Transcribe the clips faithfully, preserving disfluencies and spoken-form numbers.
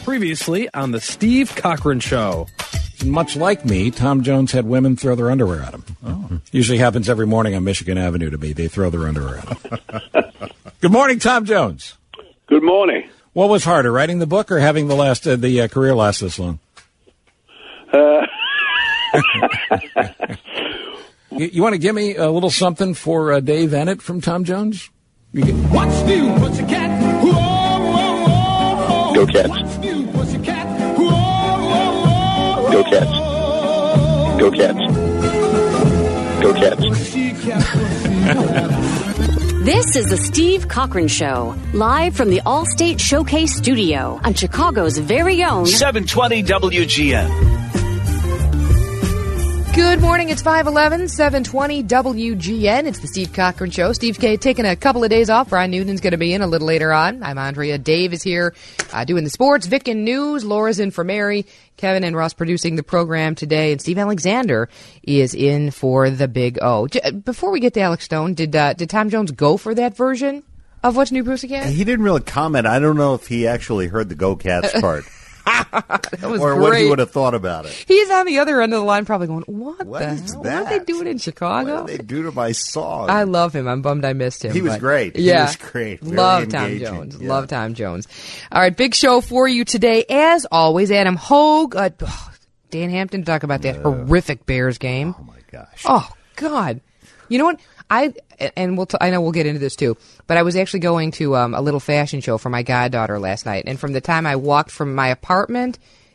Previously on the Steve Cochran Show. Much like me, Tom Jones had women throw their underwear at him. Oh. Usually happens every morning on Michigan Avenue to me. They throw their underwear at him. Good morning, Tom Jones. Good morning. What was harder, writing the book or having the last uh, the uh, career last this long? Uh. you you want to give me a little something for uh, Dave Ennett from Tom Jones? You get... What's new, pussycat? Whoa, whoa, whoa. Go Cats. What's new, pussycat? Whoa, whoa, whoa. Go Cats. Go Cats. Go Cats. This is the Steve Cochran Show, live from the Allstate Showcase Studio on Chicago's very own seven twenty W G N. Good morning. It's five eleven, seven twenty W G N. It's the Steve Cochran Show. Steve K taking a couple of days off. Brian Newton's going to be in a little later on. I'm Andrea. Dave is here uh, doing the sports. Vic in news. Laura's in for Mary. Kevin and Ross producing the program today. And Steve Alexander is in for the Big O. J- before we get to Alex Stone, did uh, did Tom Jones go for that version of What's New, Pussycat? He didn't really comment. I don't know if he actually heard the Go Cats part. That was or great. what he would have thought about it. He's on the other end of the line probably going, what, What the is hell? that? What are they doing in Chicago? What did they do to my song? I love him. I'm bummed I missed him. He was but, great. He Yeah. was great. Very Love Tom engaging. Jones. Yeah. Love Tom Jones. All right, big show for you today. As always, Adam Hogue, uh, oh, Dan Hampton, talk about that uh, horrific Bears game. Oh, my gosh. Oh, God. You know what? I and we'll t- I know we'll get into this too, but I was actually going to um, a little fashion show for my goddaughter last night, and from the time I walked from my apartment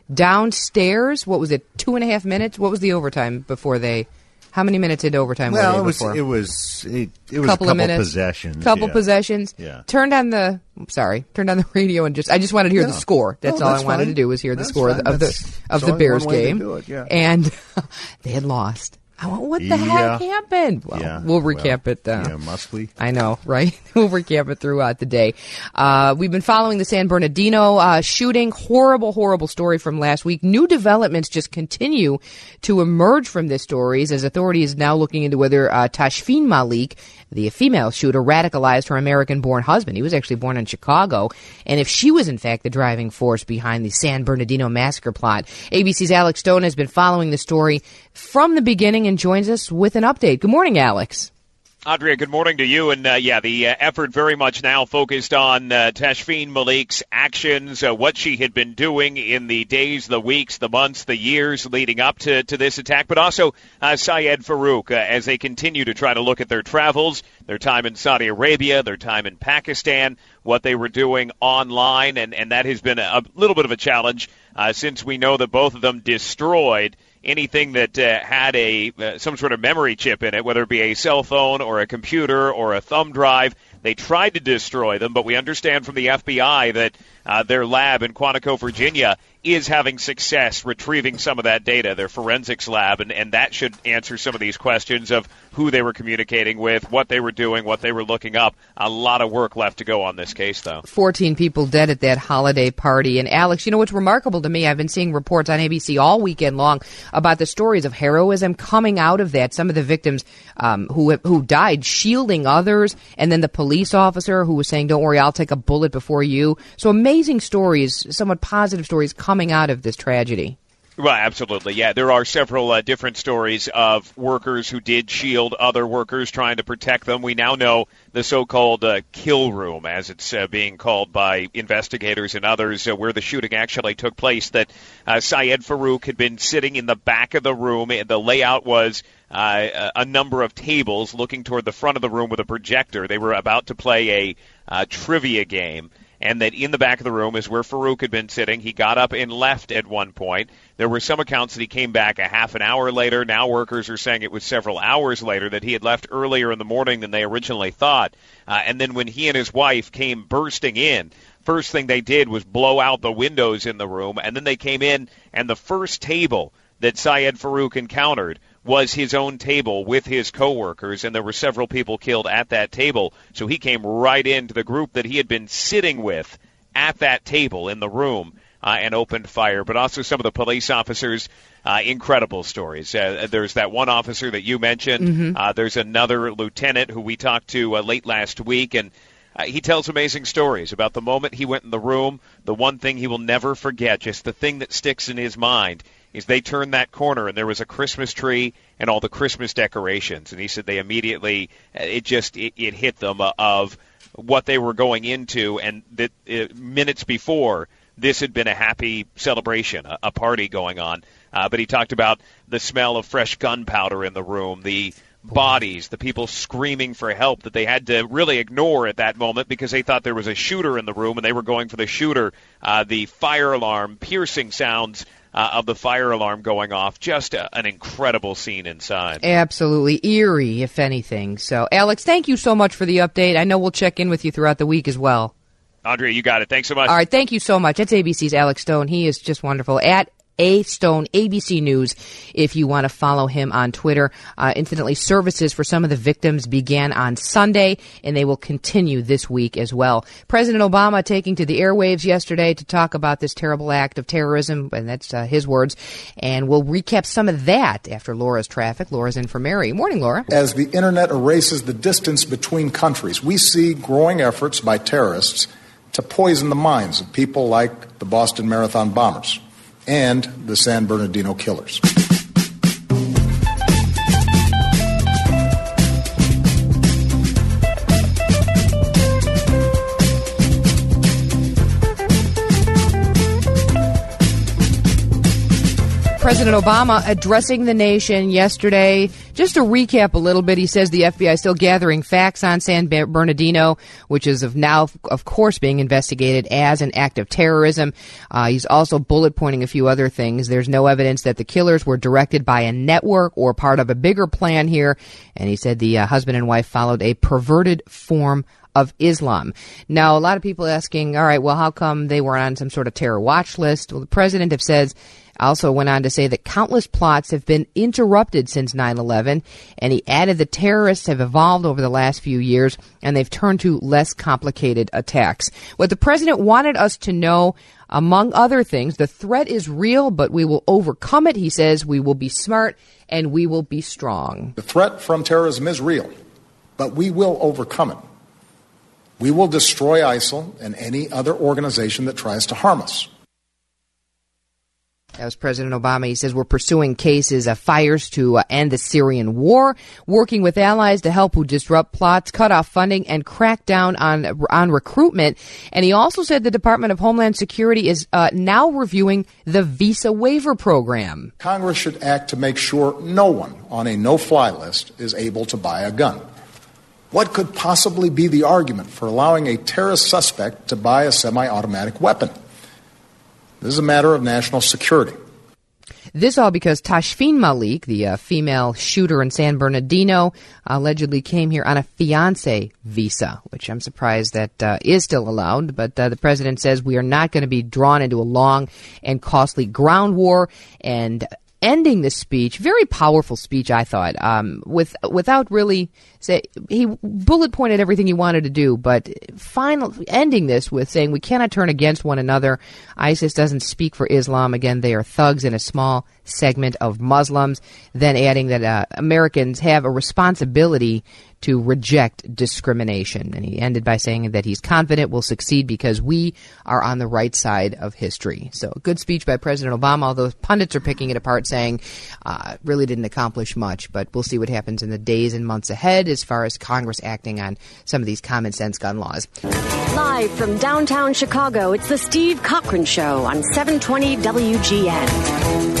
downstairs, what was it, two and a half minutes? What was the overtime before they? How many minutes into overtime well, were they it was, before? it was it, it was couple a couple of minutes, possessions. couple yeah. possessions. Yeah. Turned on the. I'm sorry. Turned on the radio and just. I just wanted to hear Yeah. the score. That's No, all that's I wanted fine. to do was hear the That's score fine. of the That's- of it's the only Bears one way to game. do it, yeah. And they had lost. I went, what the Yeah. heck happened? Well, Yeah. we'll recap well, it. Uh, yeah, must we? I know, right? We'll recap it throughout the day. Uh, we've been following the San Bernardino uh, shooting. Horrible, horrible story from last week. New developments just continue to emerge from this stories as authorities now looking into whether uh, Tashfeen Malik, the female shooter, radicalized her American-born husband. He was actually born in Chicago. And if she was, in fact, the driving force behind the San Bernardino massacre plot. A B C's Alex Stone has been following the story from the beginning and joins us with an update. Good morning, Alex. Andrea, good morning to you. And, uh, yeah, the uh, effort very much now focused on uh, Tashfeen Malik's actions, uh, what she had been doing in the days, the weeks, the months, the years leading up to, to this attack, but also uh, Syed Farouk, uh, as they continue to try to look at their travels, their time in Saudi Arabia, their time in Pakistan, what they were doing online, and, and that has been a, a little bit of a challenge uh, since we know that both of them destroyed anything that uh, had a uh, some sort of memory chip in it, whether it be a cell phone or a computer or a thumb drive. They tried to destroy them, but we understand from the F B I that uh, their lab in Quantico, Virginia, is having success retrieving some of that data, their forensics lab, and, and that should answer some of these questions of who they were communicating with, what they were doing, what they were looking up. A lot of work left to go on this case, though. fourteen people dead at that holiday party. And, Alex, you know what's remarkable to me? I've been seeing reports on A B C all weekend long about the stories of heroism coming out of that. Some of the victims um, who who died shielding others, and then the police officer who was saying, don't worry, I'll take a bullet before you. So amazing stories, somewhat positive stories coming out of this tragedy. Well, absolutely, yeah. There are several uh, different stories of workers who did shield other workers, trying to protect them. We now know the so-called uh, kill room, as it's uh, being called by investigators and others, uh, where the shooting actually took place, that uh, Syed Farouk had been sitting in the back of the room. The layout was uh, a number of tables looking toward the front of the room with a projector. They were about to play a uh, trivia game. And that in the back of the room is where Farouk had been sitting. He got up and left at one point. There were some accounts that he came back a half an hour later. Now workers are saying it was several hours later, that he had left earlier in the morning than they originally thought. Uh, and then when he and his wife came bursting in, first thing they did was blow out the windows in the room. And then they came in, and the first table that Syed Farouk encountered was his own table with his coworkers, and there were several people killed at that table. So he came right into the group that he had been sitting with at that table in the room uh, and opened fire. But also some of the police officers, uh, incredible stories. Uh, there's that one officer that you mentioned. Mm-hmm. Uh, there's another lieutenant who we talked to uh, late last week, and uh, he tells amazing stories about the moment he went in the room. The one thing he will never forget, just the thing that sticks in his mind, is they turned that corner and there was a Christmas tree and all the Christmas decorations. And he said they immediately, it just, it, it hit them uh, of what they were going into, and that uh, minutes before, this had been a happy celebration, a, a party going on. Uh, but he talked about the smell of fresh gunpowder in the room, the bodies, the people screaming for help that they had to really ignore at that moment because they thought there was a shooter in the room and they were going for the shooter. Uh, the fire alarm, piercing sounds uh, of the fire alarm going off. Just a, an incredible scene inside. Absolutely eerie, if anything. So, Alex, thank you so much for the update. I know we'll check in with you throughout the week as well. Andrea, you got it. Thanks so much. All right, thank you so much. That's A B C's Alex Stone. He is just wonderful. At A Stone, A B C News, if you want to follow him on Twitter. Uh, incidentally, services for some of the victims began on Sunday, and they will continue this week as well. President Obama taking to the airwaves yesterday to talk about this terrible act of terrorism, and that's uh, his words. And we'll recap some of that after Laura's traffic. Laura's in for Mary. Morning, Laura. As the Internet erases the distance between countries, we see growing efforts by terrorists to poison the minds of people like the Boston Marathon bombers and the San Bernardino killers. President Obama addressing the nation yesterday. Just to recap a little bit, he says the F B I is still gathering facts on San Bernardino, which is of now, of course, being investigated as an act of terrorism. Uh, he's also bullet pointing a few other things. There's no evidence that the killers were directed by a network or part of a bigger plan here. And he said the uh, husband and wife followed a perverted form of Islam. Now, a lot of people asking, all right, well, how come they were on some sort of terror watch list? Well, the president have says also went on to say that countless plots have been interrupted since nine eleven, and he added the terrorists have evolved over the last few years, and they've turned to less complicated attacks. What the president wanted us to know, among other things, the threat is real, but we will overcome it. He says we will be smart and we will be strong. The threat from terrorism is real, but we will overcome it. We will destroy ISIL and any other organization that tries to harm us. That was President Obama. He says we're pursuing cases of fires to uh, end the Syrian war, working with allies to help who disrupt plots, cut off funding, and crack down on on recruitment. And he also said the Department of Homeland Security is uh, now reviewing the visa waiver program. Congress should act to make sure no one on a no-fly list is able to buy a gun. What could possibly be the argument for allowing a terrorist suspect to buy a semi-automatic weapon? This is a matter of national security. This all because Tashfeen Malik, the uh, female shooter in San Bernardino, allegedly came here on a fiancé visa, which I'm surprised that uh, is still allowed. But uh, the president says we are not going to be drawn into a long and costly ground war. And ending this speech, very powerful speech, I thought, um, with without really say he bullet pointed everything he wanted to do, but final ending this with saying we cannot turn against one another. ISIS doesn't speak for Islam. Again, they are thugs in a small segment of Muslims. Then adding that uh, Americans have a responsibility to reject discrimination. And he ended by saying that he's confident we'll succeed because we are on the right side of history. So a good speech by President Obama, although pundits are picking it apart saying uh, really didn't accomplish much. But we'll see what happens in the days and months ahead as far as Congress acting on some of these common sense gun laws. Live from downtown Chicago, it's the Steve Cochran Show on seven twenty W G N.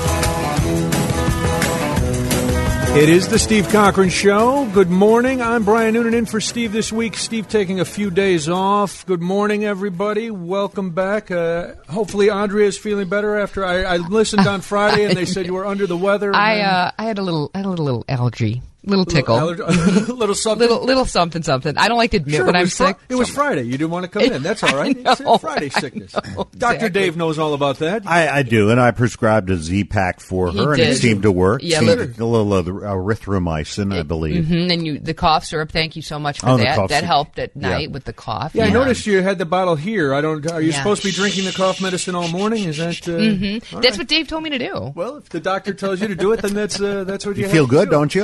It is the Steve Cochran Show. Good morning. I'm Brian Noonan in for Steve this week. Steve taking a few days off. Good morning, everybody. Welcome back. Uh, hopefully Andrea is feeling better after I, I listened on Friday and they said you were under the weather. I uh, I had a little I had a little allergy. Little tickle. Little, allergy, little something. Little, little something, something. I don't like to admit sure, when I'm sick. Fr- it was Friday. You didn't want to come in. That's all right. Know, it's Friday sickness. Know, Doctor exactly. Dave knows all about that. I, I do, and I prescribed a Z-Pack for He her, did. and it seemed to work. Yeah, seemed little, a little uh, erythromycin, I believe. Mm-hmm, and you, the cough syrup, thank you so much for oh, that. That syrup. helped at night yeah. with the cough. Yeah, yeah, I noticed you had the bottle here. I don't. Are you yeah. supposed to be drinking the cough medicine all morning? Is that? Uh, mm-hmm. That's right. what Dave told me to do. Well, if the doctor tells you to do it, then that's uh, that's what you, you have feel to good, do. don't you? I feel You're good.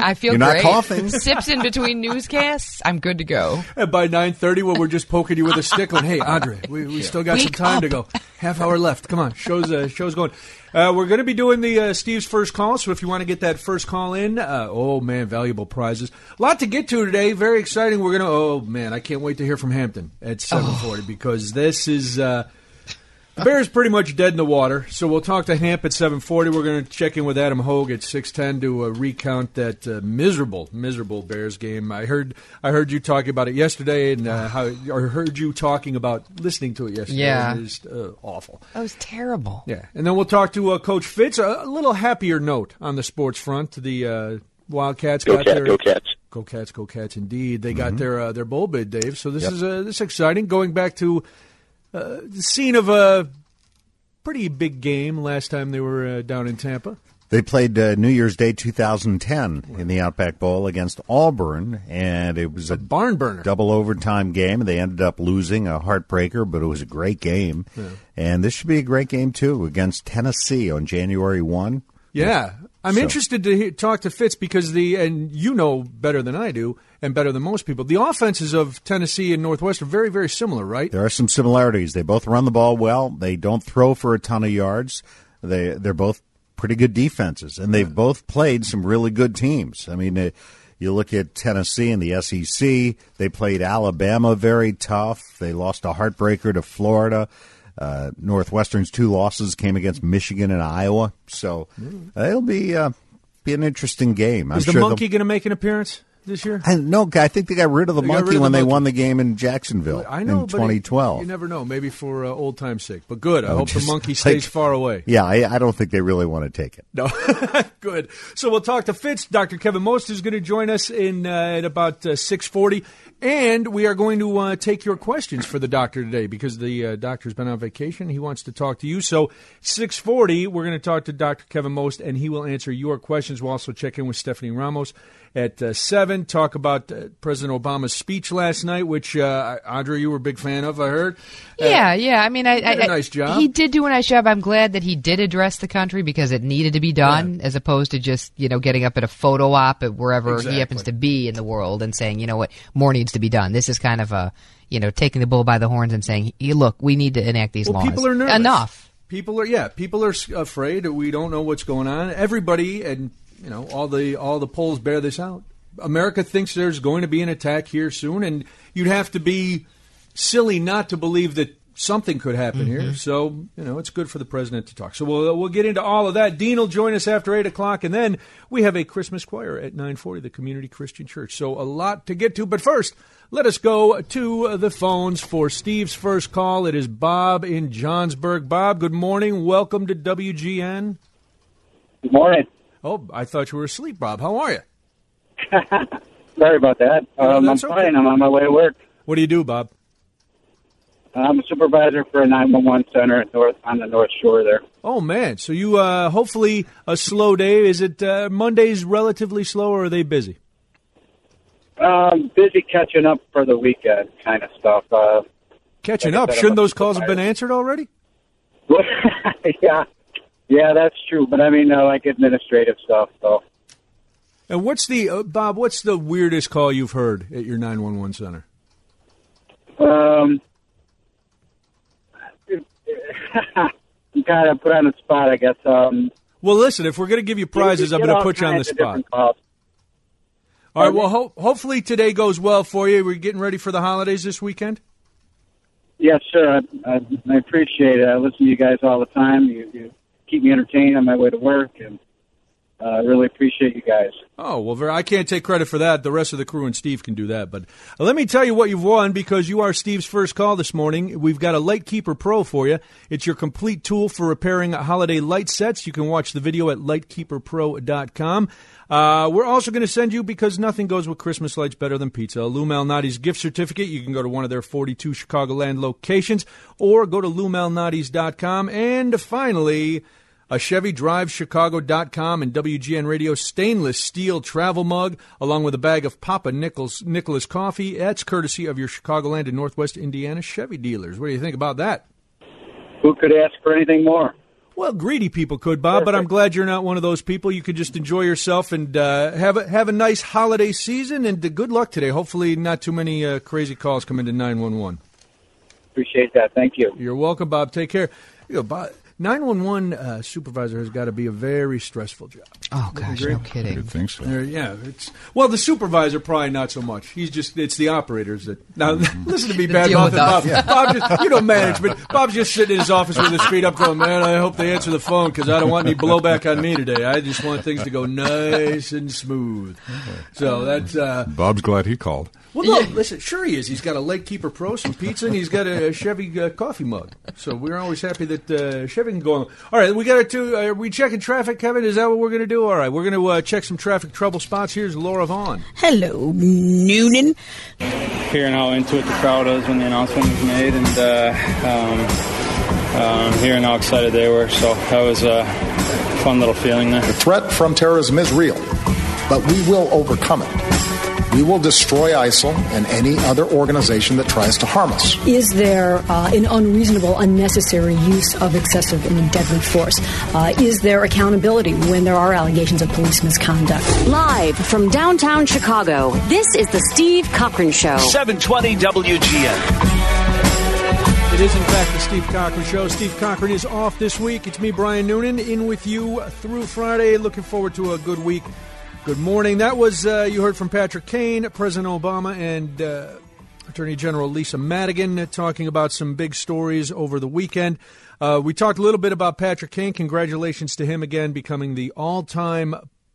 not great. coughing. Sips in between newscasts. I'm good to go. And by nine thirty, when we're just poking you with a stick, going, "Hey, Andre, we, we still got Wake some time up. to go. Half hour left. Come on, show's uh, show's going." Uh, we're going to be doing the uh, Steve's first call, so if you want to get that first call in, uh, oh man, valuable prizes, a lot to get to today. Very exciting. We're gonna, oh man, I can't wait to hear from Hampton at seven forty oh. because this is. Uh, The Bears pretty much dead in the water, so we'll talk to Hamp at seven forty. We're going to check in with Adam Hogue at six ten to uh, recount that uh, miserable, miserable Bears game. I heard I heard you talking about it yesterday, and uh, how I heard you talking about listening to it yesterday. Yeah. It was uh, awful. That was terrible. Yeah, and then we'll talk to uh, Coach Fitz. A, a little happier note on the sports front. The uh, Wildcats Go got Cat, their go Cats. Go Cats, go Cats! Indeed, they got Mm-hmm. their uh, their bowl bid, Dave. So this Yep. is uh, this is exciting. Going back to uh, the scene of a pretty big game last time they were uh, down in Tampa. They played uh, New Year's Day two thousand ten in the Outback Bowl against Auburn, and it was a, A barn burner. double overtime game. They ended up losing, a heartbreaker, but it was a great game. Yeah. And this should be a great game, too, against Tennessee on January first. Yeah. I'm So- interested to hear, talk to Fitz because the, and you know better than I do, and better than most people, the offenses of Tennessee and Northwest are very, very similar, right? There are some similarities. They both run the ball well. They don't throw for a ton of yards. They, they're both pretty good defenses, and they've both played some really good teams. I mean, uh, you look at Tennessee in the S E C, they played Alabama very tough. They lost a heartbreaker to Florida. Uh, Northwestern's two losses came against Michigan and Iowa. So uh, it'll be uh, be an interesting game. I'm Is the sure monkey going to make an appearance this year? I, no, I think they got rid of the They got monkey rid of when the they monkey. won the game in Jacksonville I know, in but twenty it- twelve. you never know. Maybe for uh, old time's sake. But good. I Oh, hope the just monkey like- stays far away. Yeah, I, I don't think they really want to take it. No, good. So we'll talk to Fitz. Doctor Kevin Most is going to join us in uh, at about uh, six forty, and we are going to uh, take your questions for the doctor today because the uh, doctor's been on vacation. He wants to talk to you. So six forty, we're going to talk to Doctor Kevin Most, and he will answer your questions. We'll also check in with Stephanie Ramos at uh, seven. Talk about uh, President Obama's speech last night, which uh, Andre, you were a big fan of. I heard. Uh, Yeah, yeah. I mean, I, he did a I- nice job. He did do a nice job. I'm glad that he did address the country because it needed to be done, as opposed to just you know getting up at a photo op at wherever Exactly. he happens to be in the world and saying, you know what, more needs to be done. This is kind of a you know taking the bull by the horns and saying, "Hey, look, we need to enact these Well, laws. people are nervous. Enough. People are, yeah, people are s- afraid. We don't know what's going on. Everybody, and you know, all the all the polls bear this out. America thinks there's going to be an attack here soon, and you'd have to be silly not to believe that something could happen Mm-hmm. here. So, you know, it's good for the president to talk. So we'll we'll get into all of that. Dean will join us after eight o'clock, and then we have a Christmas choir at nine forty, the Community Christian Church. So a lot to get to. But first, let us go to the phones for Steve's first call. It is Bob in Johnsburg. Bob, good morning. Welcome to W G N. Good morning. Oh, I thought you were asleep, Bob. How are you? Sorry about that. No, Um, I'm that's okay. fine. I'm on my way to work. What do you do, Bob? I'm a supervisor for a nine one one center at North, on the North Shore there. Oh, man. So you, uh, hopefully a slow day. Is it uh, Mondays relatively slow, or are they busy? Um, busy catching up for the weekend kind of stuff. Uh, Catching like I up. said, I'm Shouldn't a those calls have been supervisor. answered already? yeah, yeah, that's true. But I mean, uh, like administrative stuff. So And what's the, uh, Bob, what's the weirdest call you've heard at your nine one one center? um, you kind of put on the spot, I guess. Um, Well, listen, if we're going to give you prizes, I'm get going to all put you on the kinds of spot. different calls. All right, well, ho- hopefully today goes well for you. We're getting ready for the holidays this weekend? Yes, sir. I, I, I appreciate it. I listen to you guys all the time. You, you keep me entertained on my way to work, and I uh, really appreciate you guys. Oh, well, ver- I can't take credit for that. The rest of the crew and Steve can do that. But uh, let me tell you what you've won because you are Steve's first call this morning. We've got a Lightkeeper Pro for you. It's your complete tool for repairing holiday light sets. You can watch the video at lightkeeper pro dot com. Uh, we're also going to send you, because nothing goes with Christmas lights better than pizza, a Lou Malnati's gift certificate. You can go to one of their forty-two Chicagoland locations or go to lou malnati's dot com. And finally, a Chevy Drive Chicago dot com and W G N Radio stainless steel travel mug, along with a bag of Papa Nichols, Nicholas coffee. That's courtesy of your Chicagoland and Northwest Indiana Chevy dealers. What do you think about that? Who could ask for anything more? Well, greedy people could, Bob, but I'm glad you're not one of those people. You could just enjoy yourself and uh, have a, have a nice holiday season, and uh, good luck today. Hopefully not too many uh, crazy calls come into nine one one. Appreciate that. Thank you. You're welcome, Bob. Take care. You know, Bob, nine one one uh, supervisor has got to be a very stressful job. Oh, gosh, no kidding. I think so. There, yeah, it's well, the supervisor probably not so much. He's just it's the operators that now listen to me, bad mouth. Bob, yeah. Bob just, you know, management. Bob's just sitting in his office with his feet up, going, "Man, I hope they answer the phone because I don't want any blowback on me today. I just want things to go nice and smooth." So that's uh, Bob's glad he called. Well, no, listen, sure he is. He's got a Lake Keeper Pro, some pizza, and he's got a Chevy uh, coffee mug. So we're always happy that uh, Chevy can go on. All right, we got to. Uh, are we checking traffic, Kevin? Is that what we're going to do? All right, we're going to uh, check some traffic trouble spots. Here's Laura Vaughn. Hello, Noonan. Hearing how into it the crowd was when the announcement was made, and uh, um, um, hearing how excited they were. So that was a fun little feeling there. The threat from terrorism is real, but we will overcome it. We will destroy ISIL and any other organization that tries to harm us. Is there uh, an unreasonable, unnecessary use of excessive and deadly force? Uh, is there accountability when there are allegations of police misconduct? Live from downtown Chicago, this is the Steve Cochran Show. seven twenty W G N. It is, in fact, the Steve Cochran Show. Steve Cochran is off this week. It's me, Brian Noonan, in with you through Friday. Looking forward to a good week. Good morning. That was, uh, you heard from Patrick Kane, President Obama, and uh, Attorney General Lisa Madigan uh, talking about some big stories over the weekend. Uh, we talked a little bit about Patrick Kane. Congratulations to him again, becoming the all-time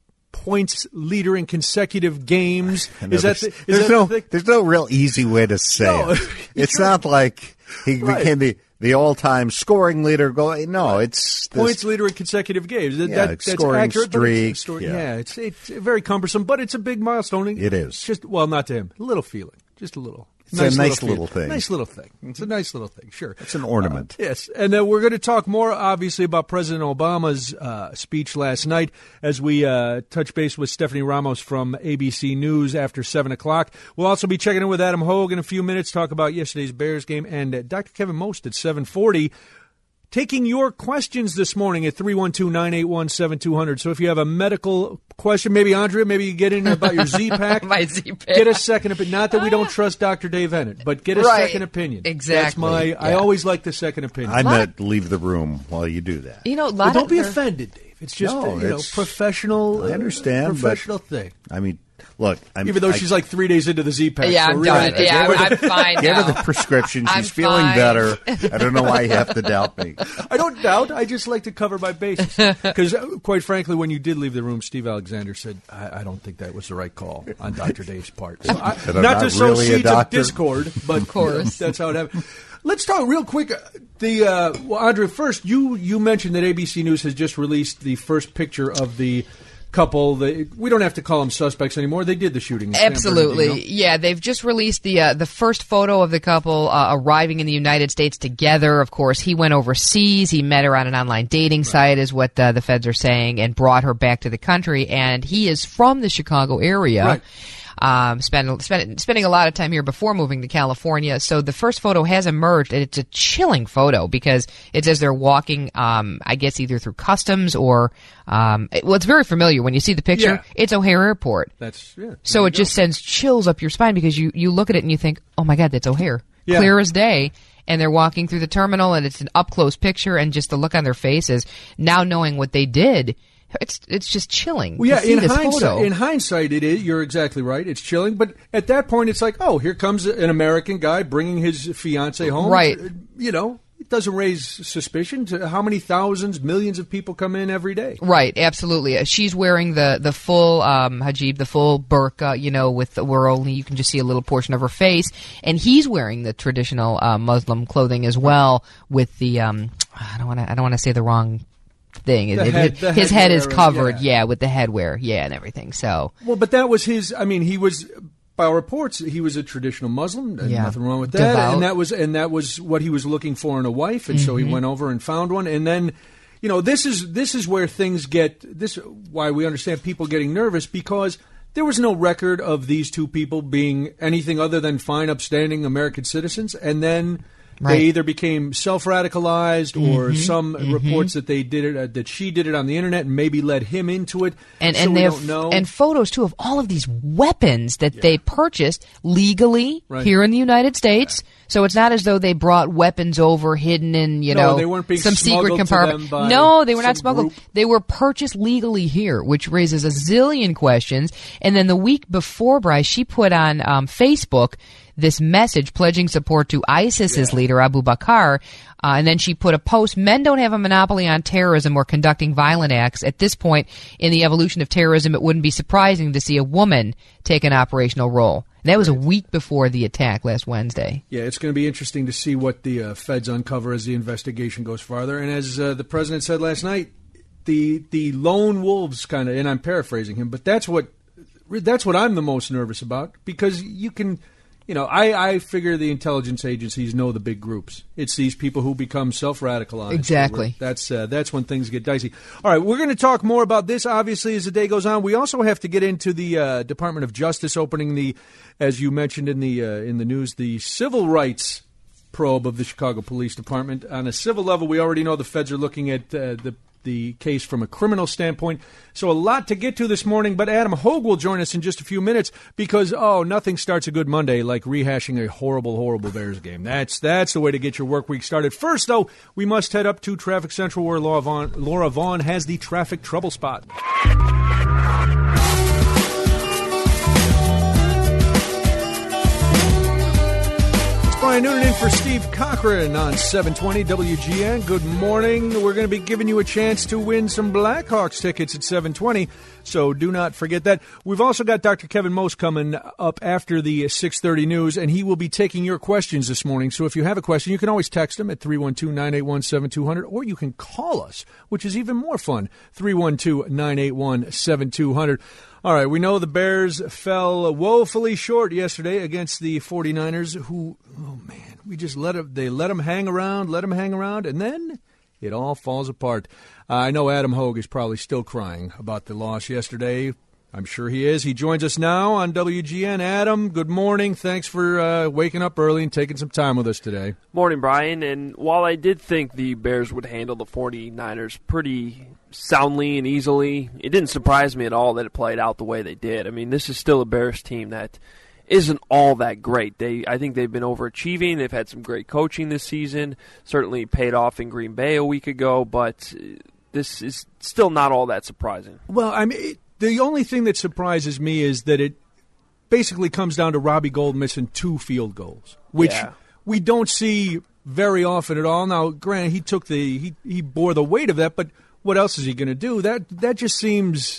points leader in consecutive games. No, is that the, is there's that no the thing? there's no real easy way to say No. it. It's not like he Right. became the, the all-time scoring leader. Go no, it's this, Points leader in consecutive games. That, Yeah, that, that's scoring accurate. but it's a streak, story- yeah. yeah, it's it's very cumbersome, but it's a big milestone. It is. Just well, not to him. A little feeling, just a little. It's a nice feeling. little thing. Nice little thing. It's a nice little thing. Sure, It's an ornament. Uh, yes, and uh, we're going to talk more, obviously, about President Obama's uh, speech last night as we uh, touch base with Stephanie Ramos from A B C News after seven o'clock. We'll also be checking in with Adam Hogue in a few minutes, talk about yesterday's Bears game, and uh, Doctor Kevin Most at seven forty. Taking your questions this morning at three one two, nine eight one, seven two zero zero. So if you have a medical question, maybe Andrea, maybe you get in about your Z-Pack. My Z-Pack. Get a second opinion. Not that we don't trust Doctor Dave Ennett, but get a Right. second opinion. Exactly. That's my. Yeah. I always like the second opinion. I meant leave the room while you do that. You know, a lot Well, don't of be their- offended, Dave. It's just No, a, you know, it's- professional. I understand, uh, but- professional thing. I mean, look, I'm, Even though I, she's like three days into the Z-Pack. Yeah, so I'm really, done. Yeah, I'm, I'm fine Give her now. the prescription. I'm She's feeling fine. better. I don't know why you have to doubt me. I don't doubt. I just like to cover my bases. Because, quite frankly, when you did leave the room, Steve Alexander said, I, I don't think that was the right call on Doctor Dave's part. So I, That I'm not not to sow really a seeds of doctor. discord, but Of course. that's how it happened. Let's talk real quick. uh, The uh, well, Andrea, first, you, you mentioned that A B C News has just released the first picture of the couple. The, we don't have to call them suspects anymore. They did the shooting. in San Absolutely, Bernardino. yeah. They've just released the uh, the first photo of the couple uh, arriving in the United States together. Of course, he went overseas. He met her on an online dating site, is what uh, the feds are saying, and brought her back to the country. And he is from the Chicago area. Right. Um, spend, spend, spending a lot of time here before moving to California. So the first photo has emerged, and it's a chilling photo because it says they're walking, um, I guess either through customs or, um, it, well, it's very familiar. When you see the picture, Yeah. it's O'Hare Airport. That's yeah. So there it you just go. sends chills up your spine because you, you look at it and you think, oh my God, that's O'Hare. Yeah. Clear as day. And they're walking through the terminal and it's an up close picture, and just the look on their faces, now knowing what they did, it's it's just chilling. Well, yeah, to see in this hindsight, photo. in hindsight, it is. You're exactly right. It's chilling, but at that point, it's like, oh, here comes an American guy bringing his fiance home. Right. Uh, You know, it doesn't raise suspicion. How many thousands, millions of people come in every day? Right, absolutely. Uh, She's wearing the the full um, hijab, the full burqa, you know, with the, where only you can just see a little portion of her face, and he's wearing the traditional uh, Muslim clothing as well, with the um, I don't want to I don't want to say the wrong thing. The It- head- it- the his head is headwear, covered, yeah. yeah, with the headwear, yeah, and everything. So Well, but that was his. I mean, he was. By all reports, he was a traditional Muslim. And Yeah. nothing wrong with that. Devout. And that was and that was what he was looking for in a wife. And so he Mhm. went over and found one. And then, you know, this is this is where things get this. Why we understand people getting nervous, because there was no record of these two people being anything other than fine, upstanding American citizens. And then Right. They either became self-radicalized or Mhm, some mhm. reports that they did it, uh, that she did it on the internet and maybe led him into it. And so and we they don't have know. and photos too of all of these weapons that they purchased legally Right. here in the United States. So it's not as though they brought weapons over hidden in, you No, know, they weren't being some secret smuggled to compartment. them by No, they were not some smuggled. group. They were purchased legally here, which raises a zillion questions. And then the week before, Bryce, she put on um, Facebook this message pledging support to ISIS's leader, Abu Bakr. Uh, and then she put a post, men don't have a monopoly on terrorism or conducting violent acts. At this point in the evolution of terrorism, it wouldn't be surprising to see a woman take an operational role. And that was a week before the attack last Wednesday. Yeah, it's going to be interesting to see what the uh, feds uncover as the investigation goes farther. And as uh, the president said last night, the the lone wolves kind of, and I'm paraphrasing him, but that's what that's what I'm the most nervous about, because you can, you know, I, I figure the intelligence agencies know the big groups. It's these people who become self-radicalized. Exactly. That's uh, that's when things get dicey. All right, we're going to talk more about this, obviously, as the day goes on. We also have to get into the uh, Department of Justice opening the, as you mentioned in the uh, in the news, the civil rights probe of the Chicago Police Department. On a civil level, we already know the feds are looking at uh, the the case from a criminal standpoint. So a lot to get to this morning, but Adam Hogue will join us in just a few minutes because, oh, nothing starts a good Monday like rehashing a horrible, horrible Bears game. That's that's the way to get your work week started. First, though, we must head up to Traffic Central where Laura Vaughn, Laura Vaughn has the traffic trouble spot. Brian Noonan in for Steve Cochran on seven twenty W G N. Good morning. We're going to be giving you a chance to win some Blackhawks tickets at seven twenty, so do not forget that. We've also got Doctor Kevin Most coming up after the six thirty news, and he will be taking your questions this morning. So if you have a question, you can always text him at three one two, nine eight one, seven two zero zero, or you can call us, which is even more fun, three one two, nine eight one, seven two zero zero. All right, we know the Bears fell woefully short yesterday against the forty-niners, who, oh, man, we just let them, they let them hang around, let them hang around, and then it all falls apart. Uh, I know Adam Hogue is probably still crying about the loss yesterday. I'm sure he is. He joins us now on W G N. Adam, good morning. Thanks for uh, waking up early and taking some time with us today. Morning, Brian. And while I did think the Bears would handle the forty-niners pretty soundly and easily, it didn't surprise me at all that it played out the way they did. I mean, this is still a Bears team that isn't all that great. They, I think they've been overachieving. They've had some great coaching this season. Certainly paid off in Green Bay a week ago, but this is still not all that surprising. Well, I mean, it, the only thing that surprises me is that it basically comes down to Robbie Gould missing two field goals, which Yeah. we don't see very often at all. Now, granted, he took the he, he bore the weight of that, but what else is he going to do? That that just seems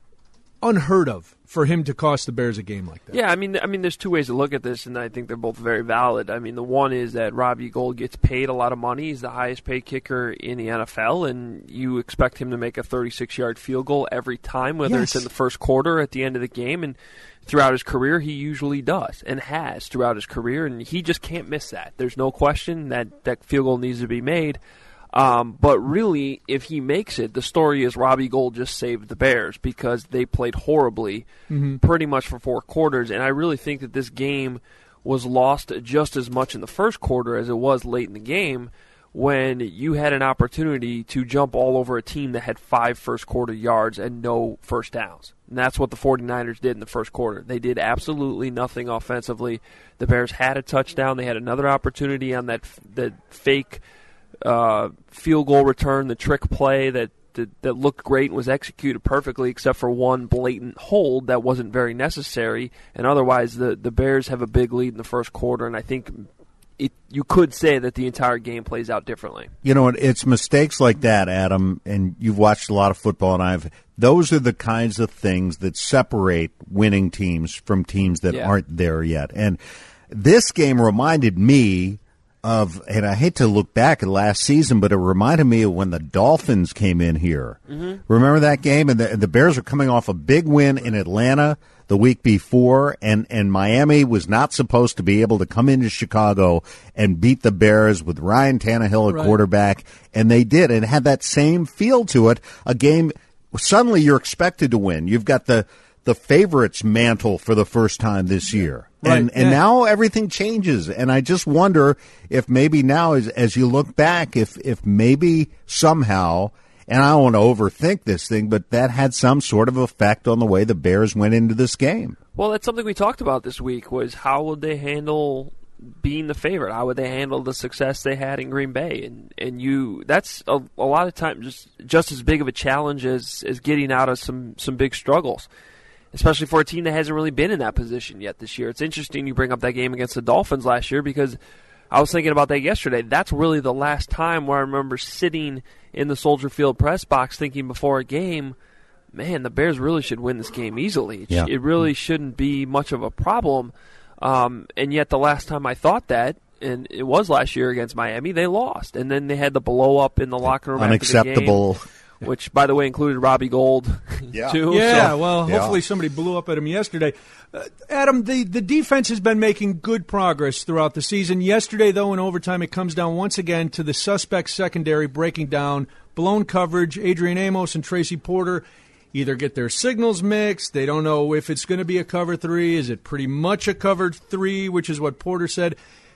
unheard of for him to cost the Bears a game like that. Yeah, I mean, I mean, there's two ways to look at this, and I think they're both very valid. I mean, the one is that Robbie Gould gets paid a lot of money. He's the highest paid kicker in the N F L, and you expect him to make a thirty-six-yard field goal every time, whether Yes. it's in the first quarter or at the end of the game. And throughout his career, he usually does and has throughout his career, and he just can't miss that. There's no question that that field goal needs to be made. Um, but really, if he makes it, the story is Robbie Gould just saved the Bears because they played horribly Mhm. pretty much for four quarters. And I really think that this game was lost just as much in the first quarter as it was late in the game when you had an opportunity to jump all over a team that had five first quarter yards and no first downs. And that's what the forty-niners did in the first quarter. They did absolutely nothing offensively. The Bears had a touchdown. They had another opportunity on that, that fake Uh, field goal return, the trick play that, that that looked great and was executed perfectly, except for one blatant hold that wasn't very necessary. And otherwise, the, the Bears have a big lead in the first quarter, and I think it, you could say that the entire game plays out differently. You know, it's mistakes like that, Adam, and you've watched a lot of football, and I've. Those are the kinds of things that separate winning teams from teams that Yeah. aren't there yet. And this game reminded me of, and I hate to look back at last season, but it reminded me of when the Dolphins came in here. Mm-hmm. Remember that game? And the, the Bears are coming off a big win in Atlanta the week before, and, and Miami was not supposed to be able to come into Chicago and beat the Bears with Ryan Tannehill at Right. quarterback, and they did, and had that same feel to it. A game, suddenly you're expected to win. You've got the the favorites mantle for the first time this year. Right, and and yeah. now everything changes. And I just wonder if maybe now, as, as you look back, if, if maybe somehow, and I don't want to overthink this thing, but that had some sort of effect on the way the Bears went into this game. Well, that's something we talked about this week, was how would they handle being the favorite? How would they handle the success they had in Green Bay? And and you that's a, a lot of times just just as big of a challenge as, as getting out of some, some big struggles, especially for a team that hasn't really been in that position yet this year. It's interesting you bring up that game against the Dolphins last year, because I was thinking about that yesterday. That's really the last time where I remember sitting in the Soldier Field press box thinking before a game, man, the Bears really should win this game easily. It, yeah. it really shouldn't be much of a problem. Um, and yet the last time I thought that, and it was last year against Miami, they lost. And then they had the blow up in the locker room Unacceptable. after the game, which, by the way, included Robbie Gold, yeah. too. Yeah, so. well, Yeah. hopefully somebody blew up at him yesterday. Uh, Adam, the, the defense has been making good progress throughout the season. Yesterday, though, in overtime, it comes down once again to the suspect secondary breaking down, blown coverage. Adrian Amos and Tracy Porter either get their signals mixed. They don't know if it's going to be a cover three. Is it pretty much a cover three, which is what Porter said.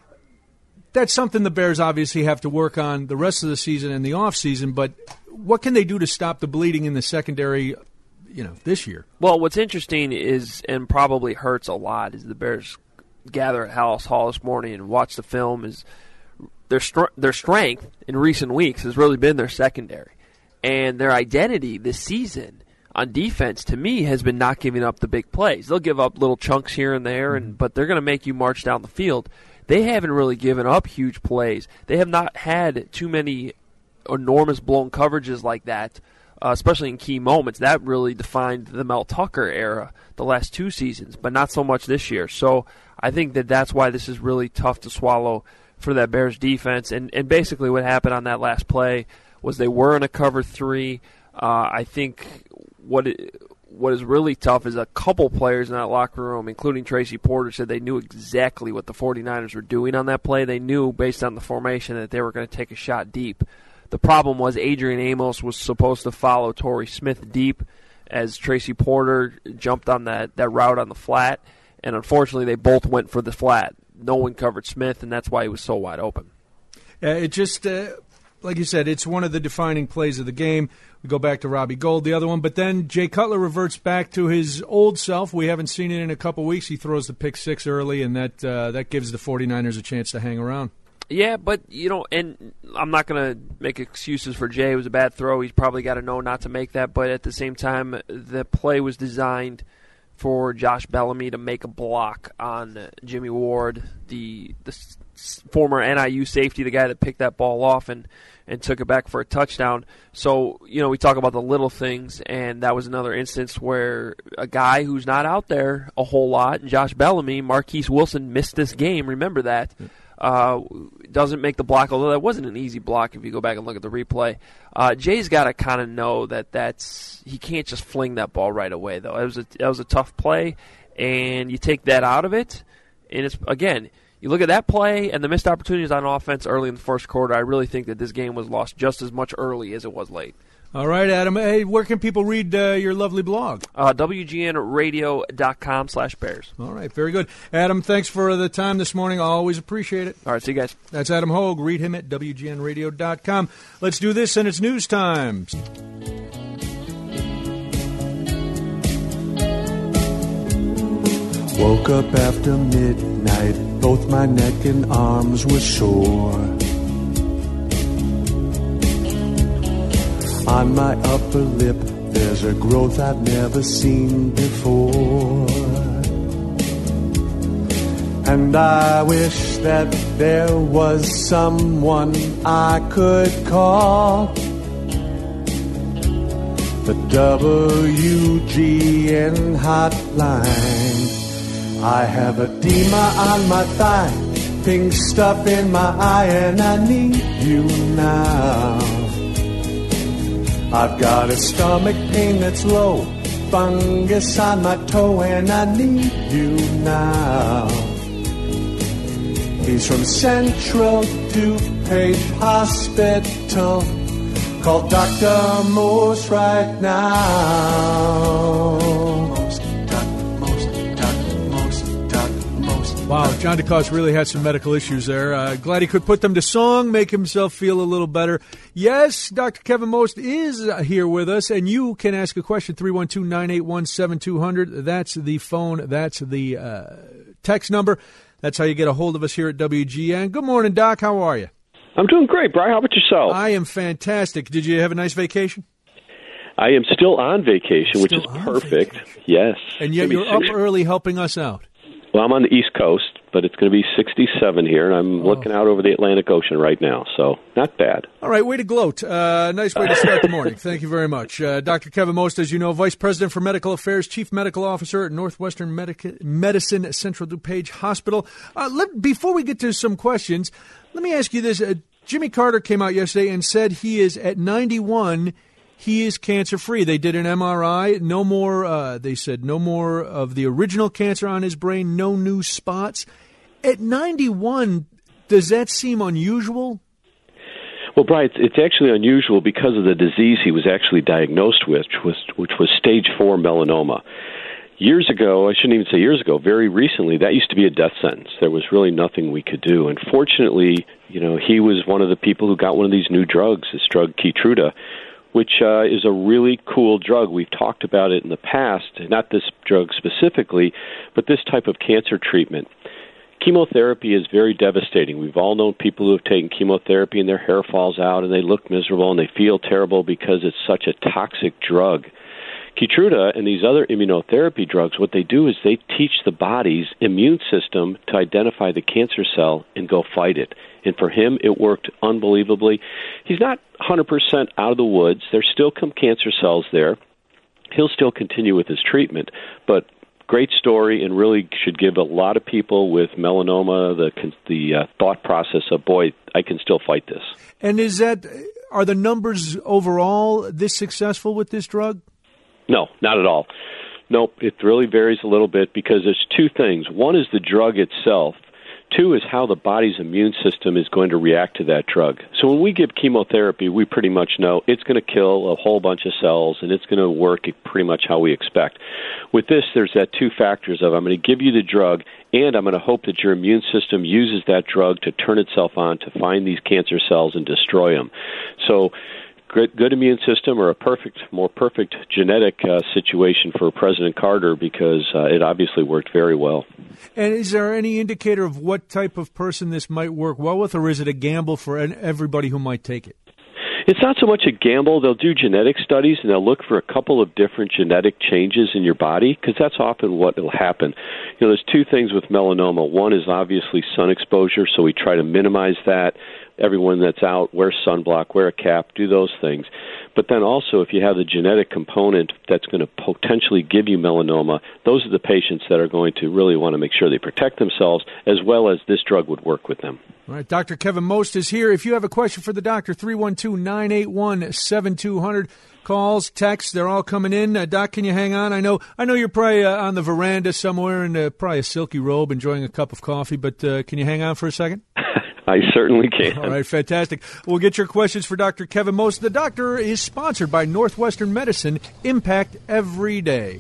That's something the Bears obviously have to work on the rest of the season and the offseason, but what can they do to stop the bleeding in the secondary, you know, this year? Well, what's interesting is, and probably hurts a lot, is the Bears gather at Hallis Hall this morning and watch the film, is their str- their strength in recent weeks has really been their secondary. And their identity this season on defense, to me, has been not giving up the big plays. They'll give up little chunks here and there, and but they're going to make you march down the field. They haven't really given up huge plays. They have not had too many enormous blown coverages like that, uh, especially in key moments. That really defined the Mel Tucker era the last two seasons, but not so much this year. So I think that that's why this is really tough to swallow for that Bears defense. And, and basically what happened on that last play was they were in a cover three. Uh, I think what it, what is really tough is a couple players in that locker room, including Tracy Porter, said they knew exactly what the 49ers were doing on that play. They knew, based on the formation, that they were going to take a shot deep. The problem was Adrian Amos was supposed to follow Torrey Smith deep as Tracy Porter jumped on that, that route on the flat, and unfortunately they both went for the flat. No one covered Smith, and that's why he was so wide open. Uh, it just, uh, like you said, it's one of the defining plays of the game. We go back to Robbie Gold, the other one, but then Jay Cutler reverts back to his old self. We haven't seen it in a couple weeks. He throws the pick six early, and that uh, that gives the 49ers a chance to hang around. Yeah, but, you know, and I'm not going to make excuses for Jay. It was a bad throw. He's probably got to know not to make that, but at the same time, the play was designed for Josh Bellamy to make a block on Jimmy Ward, the the former N I U safety, the guy that picked that ball off and, and took it back for a touchdown. So, you know, we talk about the little things, and that was another instance where a guy who's not out there a whole lot, and Josh Bellamy, Marquise Wilson missed this game, remember that, uh, doesn't make the block, although that wasn't an easy block if you go back and look at the replay. Uh, Jay's got to kind of know that that's he can't just fling that ball right away, though. It was a, it was a tough play, and you take that out of it, and it's, again, you look at that play and the missed opportunities on offense early in the first quarter, I really think that this game was lost just as much early as it was late. All right, Adam. Hey, where can people read uh, your lovely blog? Uh, W G N radio dot com slash Bears. All right, very good. Adam, thanks for the time this morning. I always appreciate it. All right, see you guys. That's Adam Hogue. Read him at W G N radio dot com. Let's do this, and it's news time. Woke up after midnight, both my neck and arms were sore. On my upper lip, there's a growth I've never seen before. And I wish that there was someone I could call. The W G N hotline. I have edema on my thigh, pink stuff in my eye, and I need you now. I've got a stomach pain that's low, fungus on my toe, and I need you now. He's from Central DuPage Hospital. Call Doctor Morse right now. Wow, John DeCoste really had some medical issues there. Uh, glad he could put them to song, make himself feel a little better. Yes, Doctor Kevin Most is uh, here with us, and you can ask a question, three one two, nine eight one, seven two zero zero. That's the phone. That's the uh, text number. That's how you get a hold of us here at W G N. Good morning, Doc. How are you? I'm doing great, Brian. How about yourself? I am fantastic. Did you have a nice vacation? I am still on vacation, Still which is perfect. Vacation. Yes. And yet you're up early helping us out. Well, I'm on the East Coast, but it's going to be sixty-seven here, and I'm oh. looking out over the Atlantic Ocean right now, so not bad. All right, way to gloat. Uh, nice way to start the morning. Thank you very much. Uh, Doctor Kevin Most, as you know, Vice President for Medical Affairs, Chief Medical Officer at Northwestern Medica- Medicine Central DuPage Hospital. Uh, let, before we get to some questions, let me ask you this. Uh, Jimmy Carter came out yesterday and said he is at ninety-one. He is cancer-free. They did an M R I. No more, uh, they said, no more of the original cancer on his brain, no new spots. At ninety-one, does that seem unusual? Well, Brian, it's, it's actually unusual because of the disease he was actually diagnosed with, which was, which was stage four melanoma. Years ago, I shouldn't even say years ago, very recently, that used to be a death sentence. There was really nothing we could do. And fortunately, you know, he was one of the people who got one of these new drugs, this drug Keytruda, which uh, is a really cool drug. We've talked about it in the past, not this drug specifically, but this type of cancer treatment. Chemotherapy is very devastating. We've all known people who have taken chemotherapy and their hair falls out and they look miserable and they feel terrible because it's such a toxic drug. Keytruda and these other immunotherapy drugs, what they do is they teach the body's immune system to identify the cancer cell and go fight it. And for him, it worked unbelievably. He's not one hundred percent out of the woods. There's still some cancer cells there. He'll still continue with his treatment, but great story and really should give a lot of people with melanoma the the uh, thought process of, boy, I can still fight this. And is that, are the numbers overall this successful with this drug? No, not at all. Nope, it really varies a little bit because there's two things. One is the drug itself. Two is how the body's immune system is going to react to that drug. So when we give chemotherapy, we pretty much know it's going to kill a whole bunch of cells and it's going to work pretty much how we expect. With this, there's that two factors of I'm going to give you the drug and I'm going to hope that your immune system uses that drug to turn itself on to find these cancer cells and destroy them. So Good, good immune system or a perfect, more perfect genetic uh, situation for President Carter because uh, it obviously worked very well. And is there any indicator of what type of person this might work well with, or is it a gamble for everybody who might take it? It's not so much a gamble. They'll do genetic studies, and they'll look for a couple of different genetic changes in your body because that's often what will happen. You know, there's two things with melanoma. One is obviously sun exposure, so we try to minimize that. Everyone that's out, wear sunblock, wear a cap, do those things. But then also, if you have the genetic component that's going to potentially give you melanoma, those are the patients that are going to really want to make sure they protect themselves as well as this drug would work with them. All right, Doctor Kevin Most is here. If you have a question for the doctor, three one two, nine eight one, seven two zero zero. Calls, texts, they're all coming in. Uh, Doc, can you hang on? I know I know you're probably uh, on the veranda somewhere in uh, probably a silky robe enjoying a cup of coffee, but uh, can you hang on for a second? I certainly can. All right, fantastic. We'll get your questions for Doctor Kevin Most. The doctor is sponsored by Northwestern Medicine. Impact every day.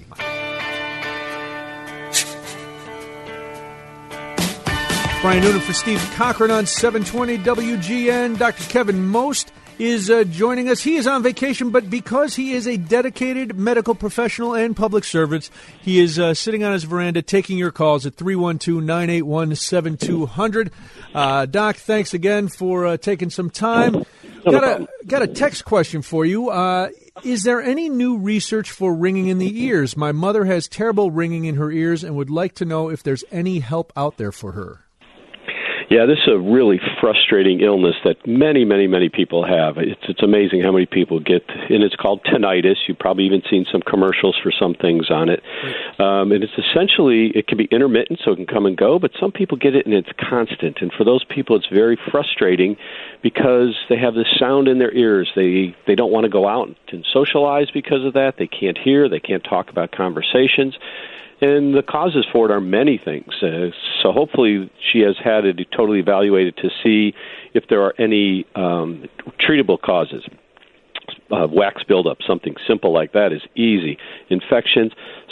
Brian Noonan for Steve Cochran on seven twenty W G N. Doctor Kevin Most is uh, joining us. He is on vacation, but because he is a dedicated medical professional and public servant, he is uh, sitting on his veranda taking your calls at three one two, nine eight one, seven two zero zero. Uh, Doc, thanks again for uh, taking some time. Got a, got a text question for you. Uh, is there any new research for ringing in the ears? My mother has terrible ringing in her ears and would like to know if there's any help out there for her. Yeah, this is a really frustrating illness that many, many, many people have. It's it's amazing how many people get, and it's called tinnitus. You've probably even seen some commercials for some things on it. Um, and it's essentially, it can be intermittent, so it can come and go, but some people get it and it's constant. And for those people, it's very frustrating because they have this sound in their ears. They, they don't want to go out and socialize because of that. They can't hear. They can't talk about conversations. And the causes for it are many things. Uh, so hopefully she has had it totally evaluated to see if there are any um, treatable causes. Uh, wax buildup, something simple like that is easy. Infections,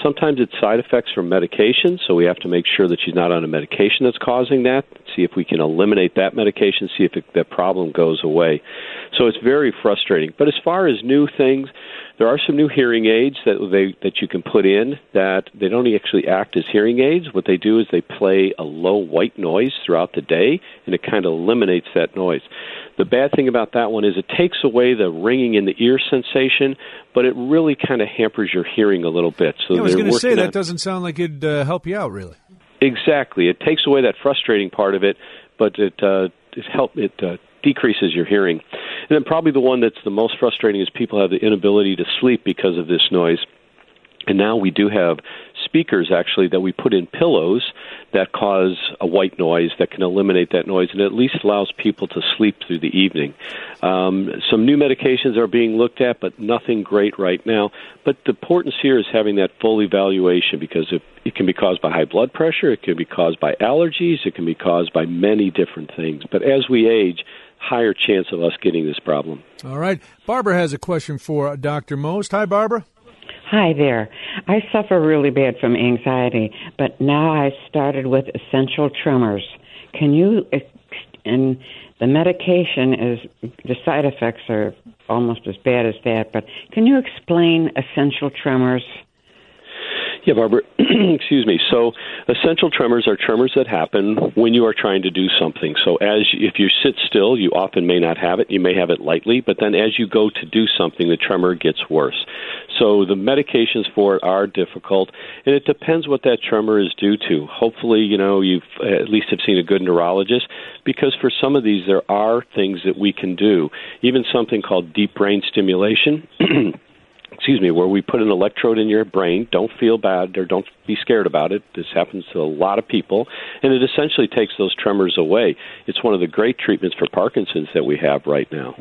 Sometimes it's side effects from medication, so we have to make sure that she's not on a medication that's causing that, see if we can eliminate that medication, see if it, that problem goes away. So it's very frustrating. But as far as new things, there are some new hearing aids that they that you can put in that they don't actually act as hearing aids. What they do is they play a low white noise throughout the day, and it kind of eliminates that noise. The bad thing about that one is it takes away the ringing in the ear sensation, but it really kind of hampers your hearing a little bit. So yeah, I was going to say, that on... doesn't sound like it'd uh, help you out, really. Exactly. It takes away that frustrating part of it, but it, uh, it, help, it uh, decreases your hearing. And then probably the one that's the most frustrating is people have the inability to sleep because of this noise. And now we do have speakers, actually, that we put in pillows that cause a white noise that can eliminate that noise and at least allows people to sleep through the evening. Um, some new medications are being looked at, but nothing great right now. But the importance here is having that full evaluation, because it, it can be caused by high blood pressure, it can be caused by allergies, it can be caused by many different things. But as we age, higher chance of us getting this problem. All right. Barbara has a question for Doctor Most. Hi, Barbara. Hi there. I suffer really bad from anxiety, but now I started with essential tremors. Can you, and the medication is, the side effects are almost as bad as that, but can you explain essential tremors? Yeah, Barbara, excuse me. So essential tremors are tremors that happen when you are trying to do something. So as if you sit still, you often may not have it. You may have it lightly, but then as you go to do something, the tremor gets worse. So the medications for it are difficult, and it depends what that tremor is due to. Hopefully, you know, you've at least have seen a good neurologist, because for some of these, there are things that we can do, even something called deep brain stimulation. Excuse me, where we put an electrode in your brain. Don't feel bad or don't be scared about it. This happens to a lot of people, and it essentially takes those tremors away. It's one of the great treatments for Parkinson's that we have right now.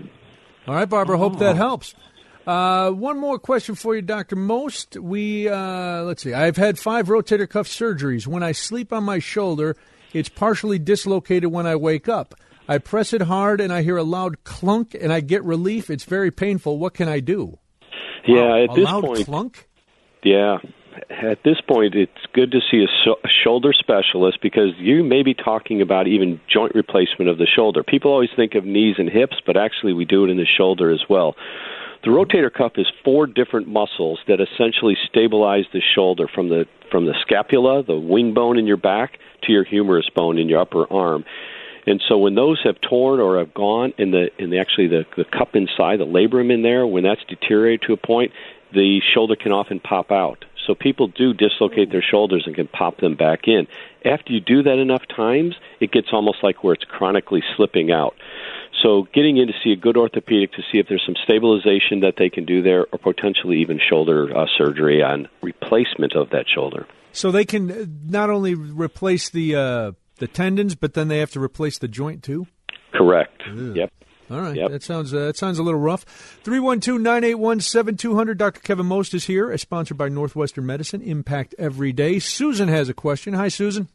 All right, Barbara, hope that helps. Uh, one more question for you, Doctor Most. We, uh, let's see, I've had five rotator cuff surgeries. When I sleep on my shoulder, it's partially dislocated when I wake up. I press it hard, and I hear a loud clunk, and I get relief. It's very painful. What can I do? Yeah, at a this loud point, clunk? Yeah, at this point, it's good to see a, so- a shoulder specialist, because you may be talking about even joint replacement of the shoulder. People always think of knees and hips, but actually we do it in the shoulder as well. The rotator cuff is four different muscles that essentially stabilize the shoulder from the from the scapula, the wing bone in your back, to your humerus bone in your upper arm. And so when those have torn or have gone, and the and the, actually the, the cup inside, the labrum in there, when that's deteriorated to a point, the shoulder can often pop out. So people do dislocate their shoulders and can pop them back in. After you do that enough times, it gets almost like where it's chronically slipping out. So getting in to see a good orthopedic to see if there's some stabilization that they can do there, or potentially even shoulder uh, surgery on replacement of that shoulder. So they can not only replace the uh, the tendons, but then they have to replace the joint too? Correct. Ew. Yep. All right. Yep. That sounds uh, that sounds a little rough. three one two, nine eight one, seven two zero zero. Doctor Kevin Most is here, is sponsored by Northwestern Medicine, Impact Every Day. Susan has a question. Hi, Susan.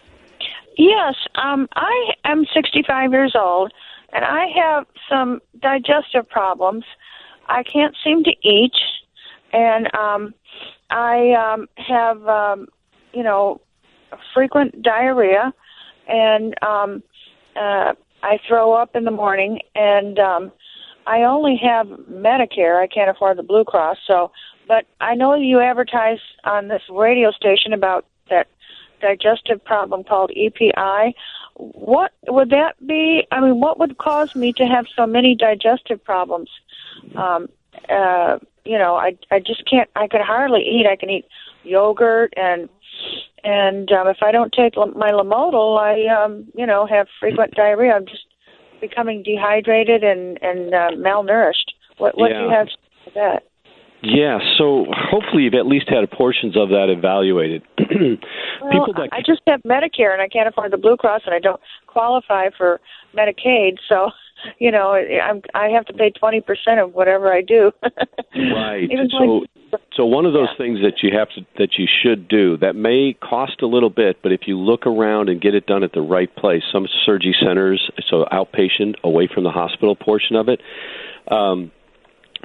Yes, um, I am sixty-five years old, and I have some digestive problems. I can't seem to eat, and um, I um, have, um, you know, frequent diarrhea, and um, uh, I throw up in the morning, and um, I only have Medicare. I can't afford the Blue Cross, so. But I know you advertise on this radio station about that digestive problem called E P I. What would that be? I mean, what would cause me to have so many digestive problems? Um, uh, you know, I I just can't. I could hardly eat. I can eat yogurt, and and um, if I don't take my Lamodal, I um, you know have frequent diarrhea. I'm just becoming dehydrated and and uh, malnourished. What what yeah. do you have for that? Yeah, so hopefully you've at least had portions of that evaluated. Well, People that I just have Medicare, and I can't afford the Blue Cross, and I don't qualify for Medicaid, so, you know, I'm, I have to pay twenty percent of whatever I do. Right. Even So, like, so one of those yeah. things that you have to, that you should do that may cost a little bit, but if you look around and get it done at the right place, some surgery centers, so outpatient, away from the hospital portion of it, um,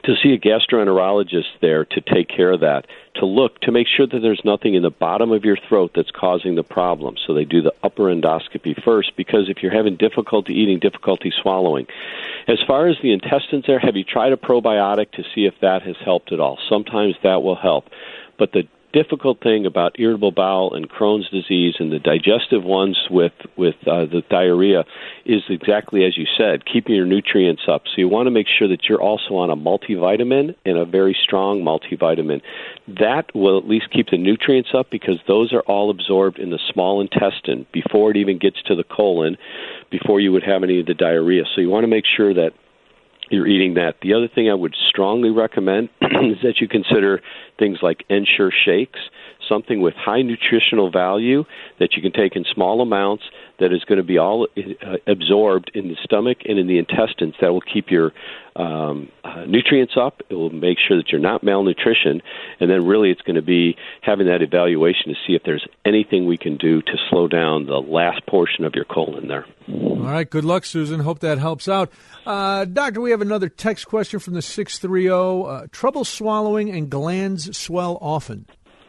to see a gastroenterologist there to take care of that, to look, to make sure that there's nothing in the bottom of your throat that's causing the problem. So they do the upper endoscopy first, because if you're having difficulty eating, difficulty swallowing. As far as the intestines there, have you tried a probiotic to see if that has helped at all? Sometimes that will help. But the difficult thing about irritable bowel and Crohn's disease and the digestive ones with with uh, the diarrhea is exactly as you said, keeping your nutrients up. So you want to make sure that you're also on a multivitamin and a very strong multivitamin. That will at least keep the nutrients up, because those are all absorbed in the small intestine before it even gets to the colon, before you would have any of the diarrhea. So you want to make sure that you're eating that. The other thing I would strongly recommend is that you consider things like Ensure shakes, something with high nutritional value that you can take in small amounts that is going to be all uh, absorbed in the stomach and in the intestines. That will keep your um, uh, nutrients up. It will make sure that you're not malnutrition. And then really it's going to be having that evaluation to see if there's anything we can do to slow down the last portion of your colon there. All right. Good luck, Susan. Hope that helps out. Uh, doctor, we have another text question from the six three zero. Uh, trouble swallowing and glands swell often.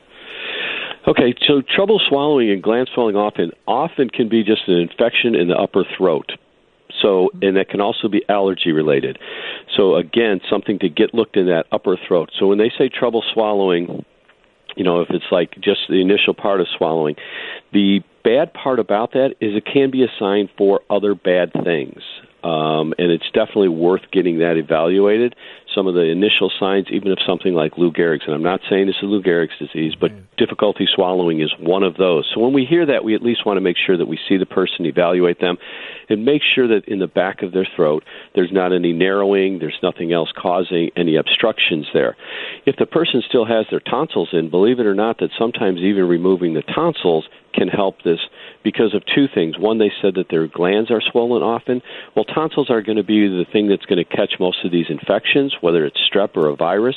Okay, so trouble swallowing and gland swelling often often can be just an infection in the upper throat. So, and that can also be allergy related. So again, something to get looked in that upper throat. So when they say trouble swallowing, you know, if it's like just the initial part of swallowing, the bad part about that is it can be a sign for other bad things. Um, and it's definitely worth getting that evaluated. Some of the initial signs, even of something like Lou Gehrig's, and I'm not saying this is Lou Gehrig's disease, but mm. difficulty swallowing is one of those. So when we hear that, we at least want to make sure that we see the person, evaluate them, and make sure that in the back of their throat there's not any narrowing, there's nothing else causing any obstructions there. If the person still has their tonsils in, believe it or not, that sometimes even removing the tonsils can help this because of two things. One, they said that their glands are swollen often. Well, tonsils are going to be the thing that's going to catch most of these infections, whether it's strep or a virus.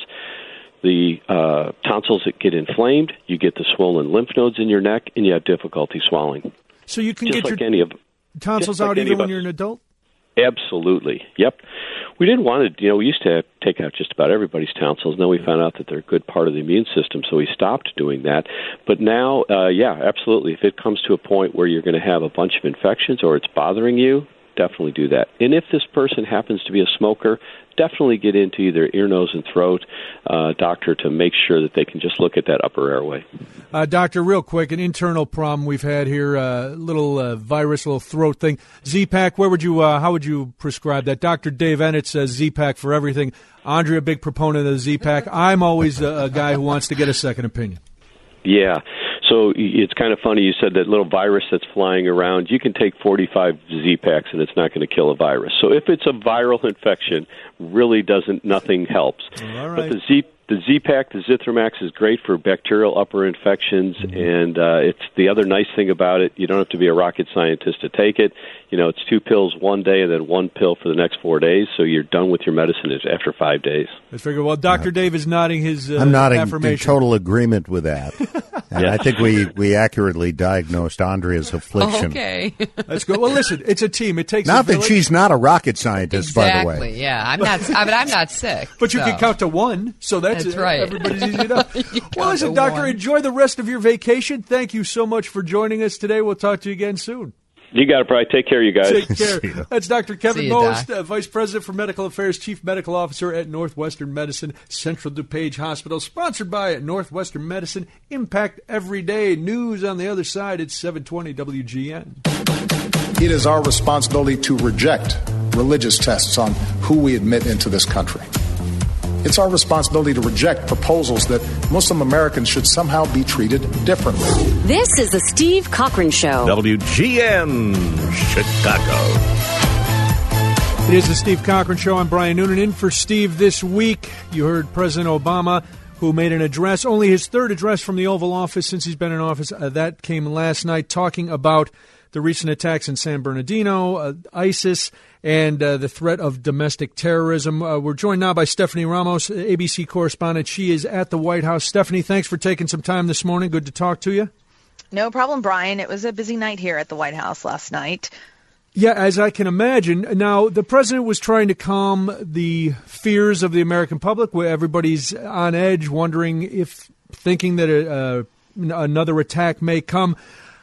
The uh, tonsils that get inflamed, you get the swollen lymph nodes in your neck, and you have difficulty swallowing. So you can just get like your any of, tonsils like out even when you're an adult? Absolutely. Yep. We didn't want to, you know, we used to take out just about everybody's tonsils, and then we found out that they're a good part of the immune system, so we stopped doing that. But now, uh, yeah, absolutely. If it comes to a point where you're going to have a bunch of infections or it's bothering you, definitely do that. And if this person happens to be a smoker, definitely get into either ear, nose, and throat uh, doctor to make sure that they can just look at that upper airway. Uh, doctor, real quick, an internal problem we've had here, a uh, little uh, virus, little throat thing. Z-Pak, where would you, uh, how would you prescribe that? Doctor Dave Ennett says Z-Pak for everything. Andrea, big proponent of Z-Pak. I'm always a, a guy who wants to get a second opinion. Yeah. So it's kind of funny you said that little virus that's flying around. You can take forty-five Z-Paks and it's not going to kill a virus. So if it's a viral infection, really doesn't, nothing helps. All right. But the Z The Z-Pak, the Zithromax, is great for bacterial upper infections, mm-hmm. and uh, it's the other nice thing about it. You don't have to be a rocket scientist to take it. You know, it's two pills one day and then one pill for the next four days, so you're done with your medicine after five days. Let's figure. Well, Doctor Dave is nodding his uh, I'm nodding affirmation. in total agreement with that. And yeah. I think we, we accurately diagnosed Andrea's affliction. Okay. Let's go. Well, listen, it's a team. It takes not a that village. She's not a rocket scientist, exactly, by the way. Yeah, I'm not. I mean, I'm not sick. But you so. can count to one, so that's, that's uh, right. Everybody's easy enough. Well, listen, Doctor, one. Enjoy the rest of your vacation. Thank you so much for joining us today. We'll talk to you again soon. You got it, Brian. Take care, you guys. Take care. That's Doctor Kevin you, Most, uh, Vice President for Medical Affairs, Chief Medical Officer at Northwestern Medicine, Central DuPage Hospital, sponsored by Northwestern Medicine. Impact every day. News on the other side. It's seven twenty W G N. It is our responsibility to reject religious tests on who we admit into this country. It's our responsibility to reject proposals that Muslim Americans should somehow be treated differently. This is the Steve Cochran Show. W G N, Chicago. It is the Steve Cochran Show. I'm Brian Noonan. In for Steve this week, you heard President Obama, who made an address, only his third address from the Oval Office since he's been in office. Uh, that came last night, talking about the recent attacks in San Bernardino, uh, ISIS, and uh, the threat of domestic terrorism. Uh, we're joined now by Stephanie Ramos, A B C correspondent. She is at the White House. Stephanie, thanks for taking some time this morning. Good to talk to you. No problem, Brian. It was a busy night here at the White House last night. Yeah, as I can imagine. Now, the president was trying to calm the fears of the American public, where everybody's on edge, wondering if, thinking that a, uh, another attack may come.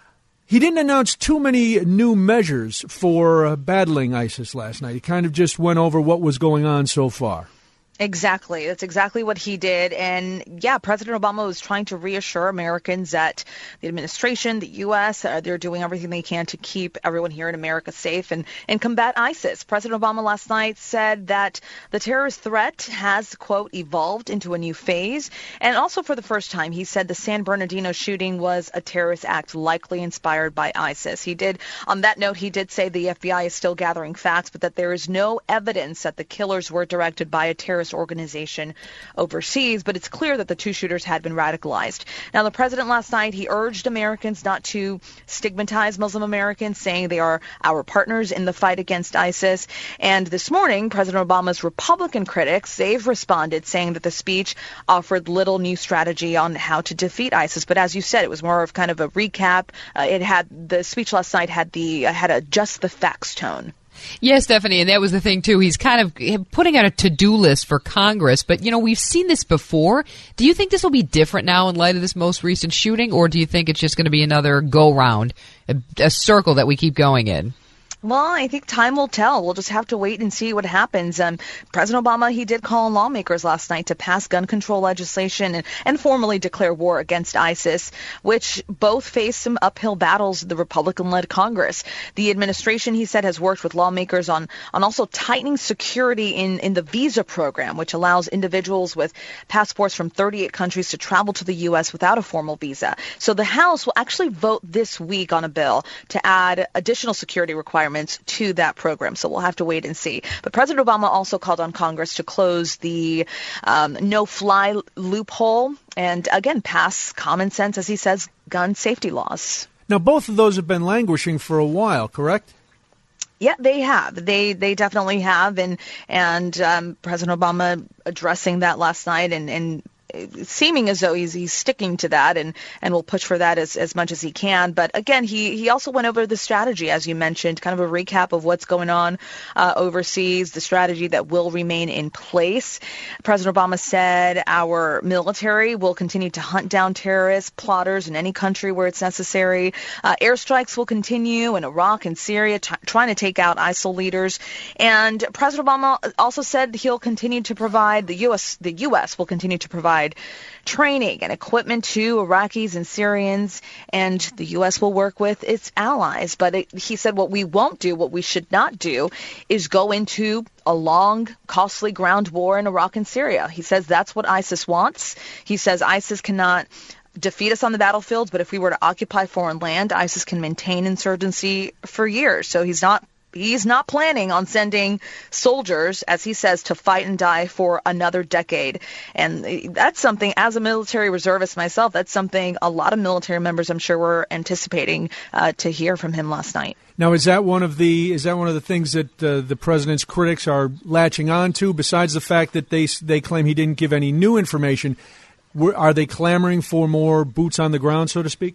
He didn't announce too many new measures for uh, battling ISIS last night. He kind of just went over what was going on so far. Exactly. That's exactly what he did. And yeah, President Obama was trying to reassure Americans that the administration, the U S, uh, they're doing everything they can to keep everyone here in America safe and, and combat ISIS. President Obama last night said that the terrorist threat has, quote, evolved into a new phase. And also for the first time, he said the San Bernardino shooting was a terrorist act likely inspired by ISIS. He did, on that note, he did say the F B I is still gathering facts, but that there is no evidence that the killers were directed by a terrorist organization overseas, but it's clear that the two shooters had been radicalized. Now, the president last night, he urged Americans not to stigmatize Muslim Americans, saying they are our partners in the fight against ISIS. And this morning, President Obama's Republican critics, they've responded, saying that the speech offered little new strategy on how to defeat ISIS. But as you said, it was more of kind of a recap. Uh, it had the speech last night had the uh, had a just the facts tone. Yes, Stephanie, and that was the thing, too. He's kind of putting out a to-do list for Congress, but, you know, we've seen this before. Do you think this will be different now in light of this most recent shooting, or do you think it's just going to be another go-round, a, a circle that we keep going in? Well, I think time will tell. We'll just have to wait and see what happens. Um, President Obama, he did call on lawmakers last night to pass gun control legislation and, and formally declare war against ISIS, which both face some uphill battles in the Republican-led Congress. The administration, he said, has worked with lawmakers on, on also tightening security in, in the visa program, which allows individuals with passports from thirty-eight countries to travel to the U S without a formal visa. So the House will actually vote this week on a bill to add additional security requirements to that program. So we'll have to wait and see. But President Obama also called on Congress to close the um, no-fly loophole and, again, pass common sense, as he says, gun safety laws. Now, both of those have been languishing for a while, correct? Yeah, they have. They they definitely have. And, and um, President Obama addressing that last night and, and seeming as though he's he's sticking to that and, and will push for that as, as much as he can. But again, he, he also went over the strategy, as you mentioned, kind of a recap of what's going on uh, overseas, the strategy that will remain in place. President Obama said our military will continue to hunt down terrorists, plotters in any country where it's necessary. Uh, airstrikes will continue in Iraq and Syria, t- trying to take out ISIL leaders. And President Obama also said he'll continue to provide, the U S the U S will continue to provide training and equipment to Iraqis and Syrians, and the U S will work with its allies. But it, he said what we won't do, what we should not do, is go into a long, costly ground war in Iraq and Syria. He says that's what ISIS wants. He says ISIS cannot defeat us on the battlefields, but if we were to occupy foreign land, ISIS can maintain insurgency for years. So he's not He's not planning on sending soldiers, as he says, to fight and die for another decade. And that's something, as a military reservist myself, that's something a lot of military members, I'm sure, were anticipating uh, to hear from him last night. Now, is that one of the is that one of the things that uh, the president's critics are latching on to, besides the fact that they they claim he didn't give any new information? Were, are they clamoring for more boots on the ground, so to speak?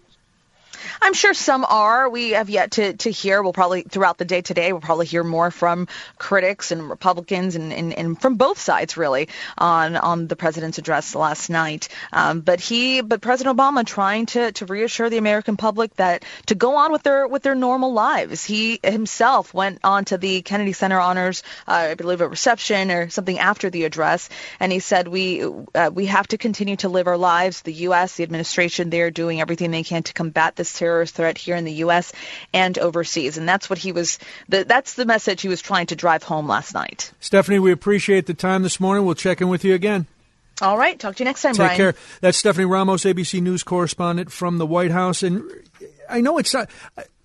I'm sure some are. We have yet to, to hear. We'll probably, throughout the day today, we'll probably hear more from critics and Republicans and, and, and from both sides, really, on, on the president's address last night. Um, but he, but President Obama trying to, to reassure the American public that to go on with their with their normal lives. He himself went on to the Kennedy Center honors, uh, I believe a reception or something after the address, and he said we uh, we have to continue to live our lives. The U S, the administration, they're doing everything they can to combat this terrorist threat here in the U S and overseas. And that's what he was, the, that's the message he was trying to drive home last night. Stephanie, we appreciate the time this morning. We'll check in with you again. All right. Talk to you next time, Take Brian. care. That's Stephanie Ramos, A B C News correspondent from the White House. And I know it's not,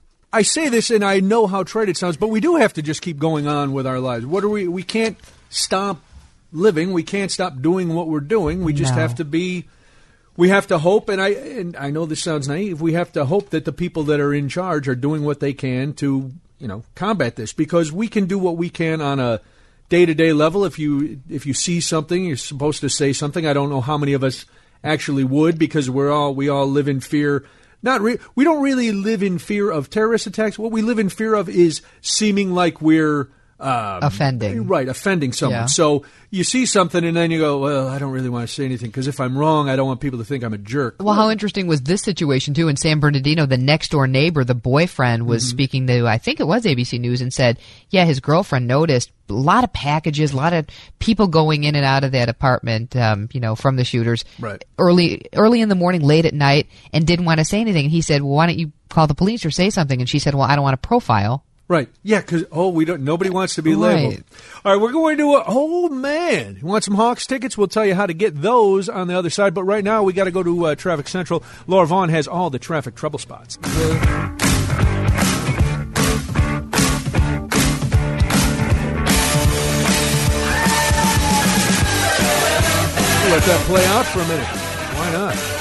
I say this and I know how trite it sounds, but we do have to just keep going on with our lives. What are we, we can't stop living. We can't stop doing what we're doing. We just No. have to be We have to hope, and I and I know this sounds naive, we have to hope that the people that are in charge are doing what they can to, you know, combat this, because we can do what we can on a day-to-day level. If you if you see something, you're supposed to say something. I don't know how many of us actually would, because we're all we all live in fear not re- we don't really live in fear of terrorist attacks. What we live in fear of is seeming like we're um, offending. Right, offending someone. Yeah. So you see something and then you go, well, I don't really want to say anything because if I'm wrong, I don't want people to think I'm a jerk. Well, how interesting was this situation, too, in San Bernardino? The next-door neighbor, the boyfriend, was mm-hmm. speaking to, I think it was A B C News, and said, yeah, his girlfriend noticed a lot of packages, a lot of people going in and out of that apartment, um, you know, from the shooters. Right. Early, early in the morning, late at night, and didn't want to say anything. And he said, well, why don't you call the police or say something? And she said, well, I don't want to profile. Right. Yeah, because, oh, we don't. Nobody wants to be labeled. Right. All right, we're going to, a, oh, man. You want some Hawks tickets? We'll tell you how to get those on the other side. But right now, we got to go to uh, Traffic Central. Laura Vaughn has all the traffic trouble spots. Let that play out for a minute. Why not?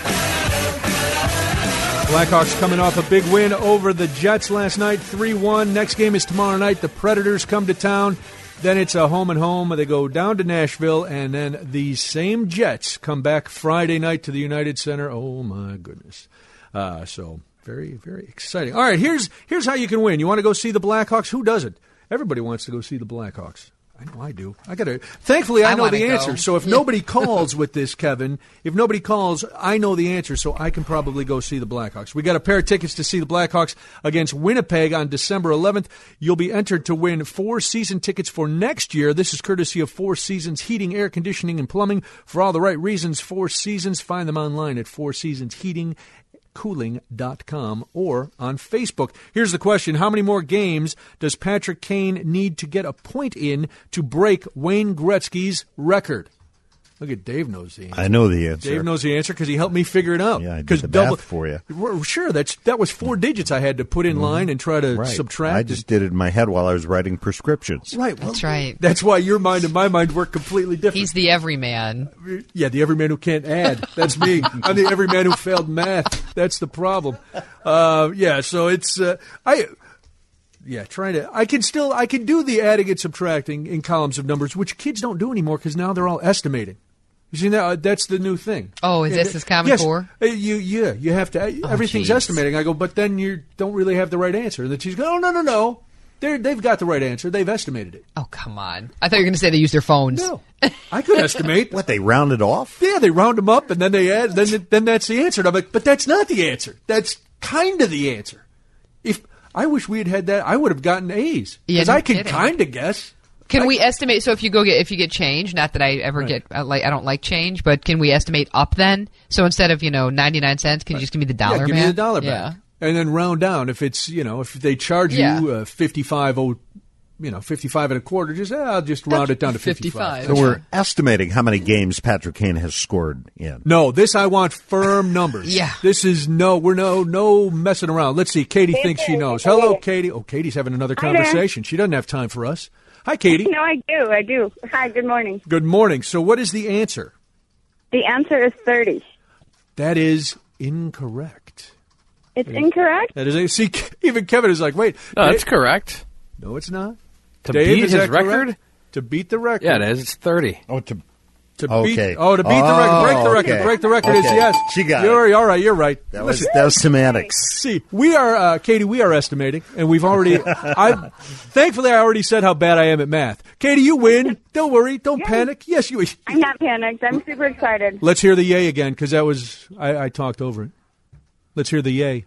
Blackhawks coming off a big win over the Jets last night, three one. Next game is tomorrow night. The Predators come to town. Then it's a home and home. They go down to Nashville, and then these same Jets come back Friday night to the United Center. Oh, my goodness. Uh, so very, very exciting. All right, here's here's how you can win. You want to go see the Blackhawks? Who doesn't? Everybody wants to go see the Blackhawks. I know I do. I gotta. Thankfully, I, I know the answer. Go. So if nobody calls with this, Kevin, if nobody calls, I know the answer. So I can probably go see the Blackhawks. We got a pair of tickets to see the Blackhawks against Winnipeg on December eleventh. You'll be entered to win four season tickets for next year. This is courtesy of Four Seasons Heating, Air Conditioning, and Plumbing. For all the right reasons, Four Seasons. Find them online at Four Seasons Heating. cooling dot com or on Facebook. Here's the question. How many more games does Patrick Kane need to get a point in to break Wayne Gretzky's record? Look at Dave knows the answer. I know the answer. Dave knows the answer because he helped me figure it out. Yeah, I did the double, math for you. Sure, that's that was four digits I had to put in mm-hmm. line and try to right. subtract. I just did it in my head while I was writing prescriptions. Right. Well, that's right. That's why your mind and my mind work completely different. He's the everyman. Yeah, the everyman who can't add. That's me. I'm the everyman who failed math. That's the problem. Uh, yeah, so it's uh, I. Yeah, trying to. I can still. I can do the adding and subtracting in columns of numbers, which kids don't do anymore because now they're all estimating. You see, now that's the new thing. Oh, is yeah, this his Common yes, Core? Uh, you, yeah, you have to. Uh, oh, everything's geez. estimating. I go, but then you don't really have the right answer. And then she's going, oh, no, no, no. They're, they've got the right answer. They've estimated it. Oh, come on. I thought you were going to say they use their phones. No. I could estimate. What, they round it off? Yeah, they round them up, and then they add. Then then that's the answer. And I'm like, but that's not the answer. That's kind of the answer. If I wish we had had that, I would have gotten A's. Because yeah, no I can kidding. kind of guess. Can I, we estimate? So if you go get if you get change, not that I ever right. get I like I don't like change, but can we estimate up then? So instead of you know ninety nine cents, can you just give me the dollar? Yeah, give back? me the dollar yeah. back, and then round down. If it's you know if they charge yeah. you uh, fifty five oh, you know fifty five and a quarter, just eh, I'll just round it down to fifty five. So we're estimating how many games Patrick Kane has scored in. No, this I want firm numbers. Yeah, this is no we're no no messing around. Let's see. Katie thinks she knows. Hello, Katie. Oh, Katie's having another conversation. She doesn't have time for us. Hi, Katie. No, I do. I do. Hi, good morning. Good morning. So what is the answer? The answer is thirty. That is incorrect. It's incorrect? That is. See, even Kevin is like, wait. No, Dave, that's correct. No, it's not. To Dave, beat is his that record? Correct? To beat the record. Yeah, it is. It's thirty. Oh, to To okay. beat, oh, to beat oh, the record, break the record, okay. break the record okay. is yes. She got you're, it. All right, you're right. That was that was semantics. See, we are, uh, Katie. We are estimating, and we've already. I thankfully, I already said how bad I am at math. Katie, you win. Don't worry. Don't yes. panic. Yes, you. I'm not panicked. I'm super excited. Let's hear the yay again, because that was I, I talked over it. Let's hear the yay.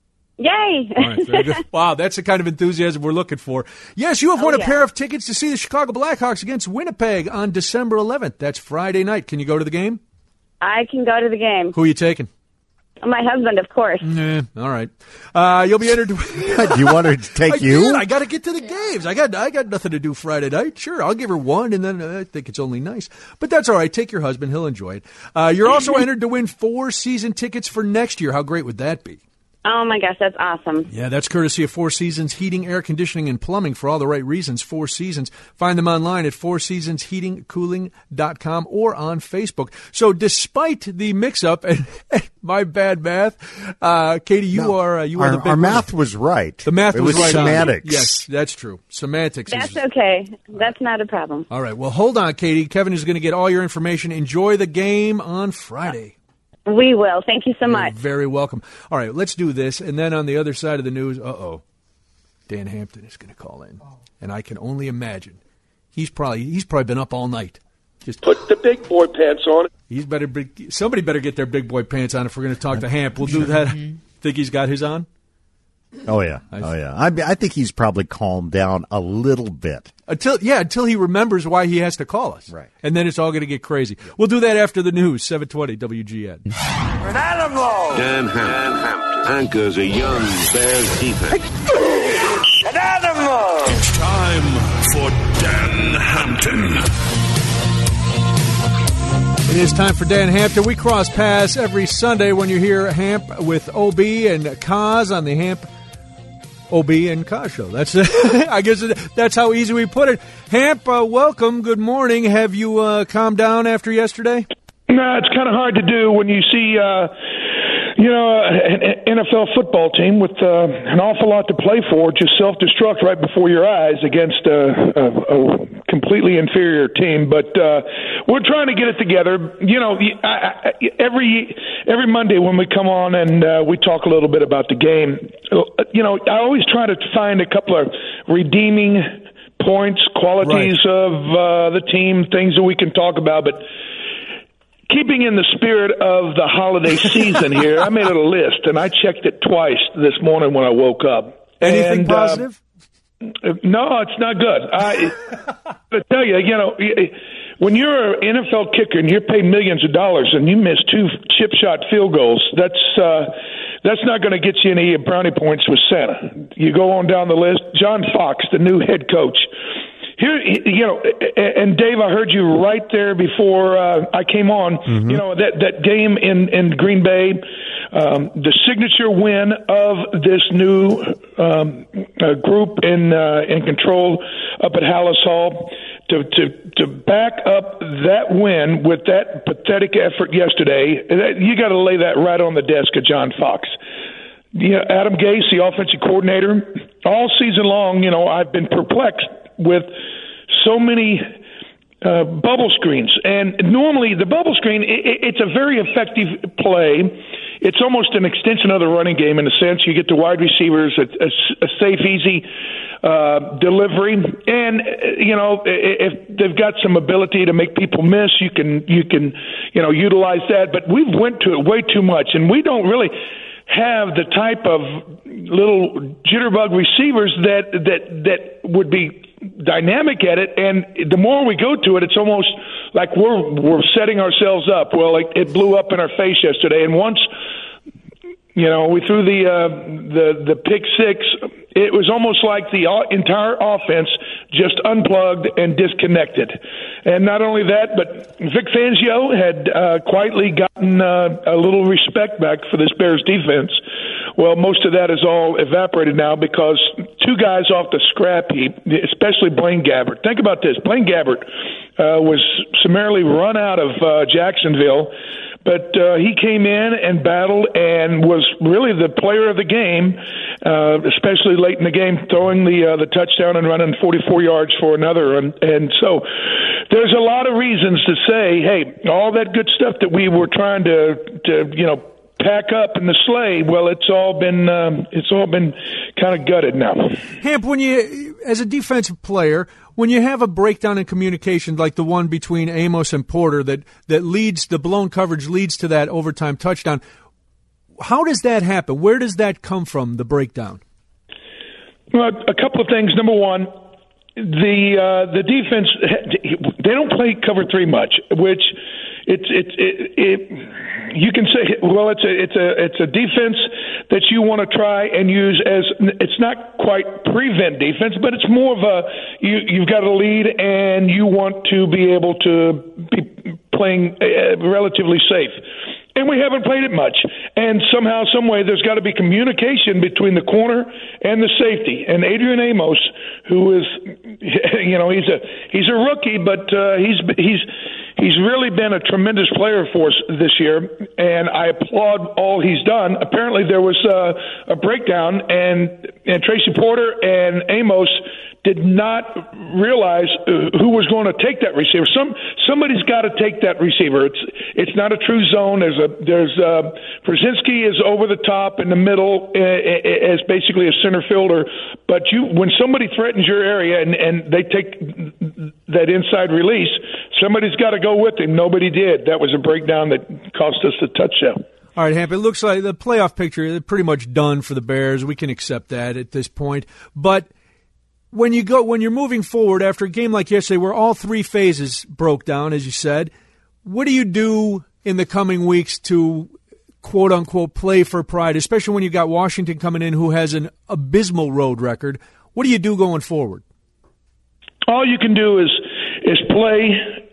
Yay! All right, very good. Wow, that's the kind of enthusiasm we're looking for. Yes, you have oh, won a yeah. pair of tickets to see the Chicago Blackhawks against Winnipeg on December eleventh. That's Friday night. Can you go to the game? I can go to the game. Who are you taking? My husband, of course. Nah, all right. Uh, you'll be entered. To... Do you want her to take I you? Did. I got to get to the games. I got I got nothing to do Friday night. Sure, I'll give her one, and then uh, I think it's only nice. But that's all right. Take your husband. He'll enjoy it. Uh, you're also entered to win four season tickets for next year. How great would that be? Oh, my gosh, that's awesome. Yeah, that's courtesy of Four Seasons Heating, Air Conditioning, and Plumbing for all the right reasons. Four Seasons. Find them online at four seasons heating cooling dot com or on Facebook. So despite the mix-up and, and my bad math, uh, Katie, you no, are uh, you our, are the big Our winner. math was right. The math it was, was right. semantics. Yes, that's true. Semantics That's is... okay. That's not a problem. All right, well, hold on, Katie. Kevin is going to get all your information. Enjoy the game on Friday. We will. Thank you so much. You're very welcome. All right, let's do this. And then on the other side of the news, uh-oh, Dan Hampton is going to call in. And I can only imagine. He's probably he's probably been up all night. Just put the big boy pants on. He's better. Big, somebody better get their big boy pants on if we're going to talk to Hamp. We'll do that. Think he's got his on? Oh yeah, oh yeah. I, I think he's probably calmed down a little bit until yeah, until he remembers why he has to call us. Right, and then it's all going to get crazy. Yep. We'll do that after the news. seven twenty W G N. An animal. Dan Hampton anchors a young Bears defense. An animal. It's time for Dan Hampton. It is time for Dan Hampton. We cross paths every Sunday when you hear Hamp with O B and Kaz on the Hamp O B and Kaz show. That's I guess that's how easy we put it. Hamp, uh, welcome. Good morning. Have you uh, calmed down after yesterday? No, it's kind of hard to do when you see, uh, you know, an N F L football team with uh, an awful lot to play for just self-destruct right before your eyes against a, a, a completely inferior team. But uh, we're trying to get it together. You know, I, I, every every Monday when we come on and uh, we talk a little bit about the game, you know, I always try to find a couple of redeeming points, qualities right. of uh, the team, things that we can talk about, but keeping in the spirit of the holiday season here, I made a list, and I checked it twice this morning when I woke up. Anything and, positive? Uh, no, it's not good. I, I tell you, you know, when you're an N F L kicker and you're paid millions of dollars and you miss two chip shot field goals, that's uh, that's not going to get you any brownie points with Santa. You go on down the list. John Fox, the new head coach. Here, you know, and Dave, I heard you right there before uh, I came on. Mm-hmm. You know, that, that game in, in Green Bay, um, the signature win of this new um, uh, group in uh, in control up at Hallis Hall. To, to to back up that win with that pathetic effort yesterday, you got to lay that right on the desk of John Fox. You know, Adam Gase, the offensive coordinator, all season long, you know, I've been perplexed with so many uh, bubble screens. And normally the bubble screen, it, it's a very effective play. It's almost an extension of the running game in a sense. You get the wide receivers, a, a, a safe, easy uh, delivery. And, uh, you know, if they've got some ability to make people miss, you can, you can, you know, utilize that. But we've went to it way too much, and we don't really have the type of little jitterbug receivers that that that would be dynamic at it, and the more we go to it, it's almost like we're we're setting ourselves up. Well, it, it blew up in our face yesterday, and once you know we threw the uh, the the pick six, it was almost like the entire offense just unplugged and disconnected. And not only that, but Vic Fangio had uh, quietly gotten uh, a little respect back for this Bears defense. Well, most of that is all evaporated now because two guys off the scrap heap, especially Blaine Gabbert. Think about this. Blaine Gabbert uh, was summarily run out of uh, Jacksonville, but uh, he came in and battled and was really the player of the game, uh, especially late in the game, throwing the uh, the touchdown and running forty-four yards for another. And, and so there's a lot of reasons to say, hey, all that good stuff that we were trying to, to you know, pack up in the sleigh, well, it's all been um, it's all been kind of gutted now. Hamp, when you, as a defensive player, when you have a breakdown in communication like the one between Amos and Porter that, that leads, the blown coverage leads to that overtime touchdown, how does that happen? Where does that come from, the breakdown? Well, a couple of things. Number one, the uh, the defense, they don't play cover three much, which it's it's it, it you can say, well, it's a it's a it's a defense that you want to try and use as, it's not quite prevent defense, but it's more of a you you've got a lead and you want to be able to be playing uh, relatively safe. And we haven't played it much. And somehow, some way, there's got to be communication between the corner and the safety. And Adrian Amos, who is, you know, he's a he's a rookie, but uh, he's he's he's really been a tremendous player for us this year. And I applaud all he's done. Apparently, there was uh, a breakdown, and and Tracy Porter and Amos did not realize uh, who was going to take that receiver. Some somebody's got to take that receiver. It's it's not a true zone. There's a there's uh, Brzezinski is over the top in the middle uh, as basically a center fielder. But you when somebody threatens your area and, and they take that inside release, somebody's got to go with him. Nobody did. That was a breakdown that cost us the touchdown. All right, Hamp, it looks like the playoff picture is pretty much done for the Bears. We can accept that at this point. But when you go, when you're moving forward after a game like yesterday where all three phases broke down, as you said, what do you do in the coming weeks to, quote-unquote, play for pride, especially when you got Washington coming in who has an abysmal road record? What do you do going forward? All you can do is is play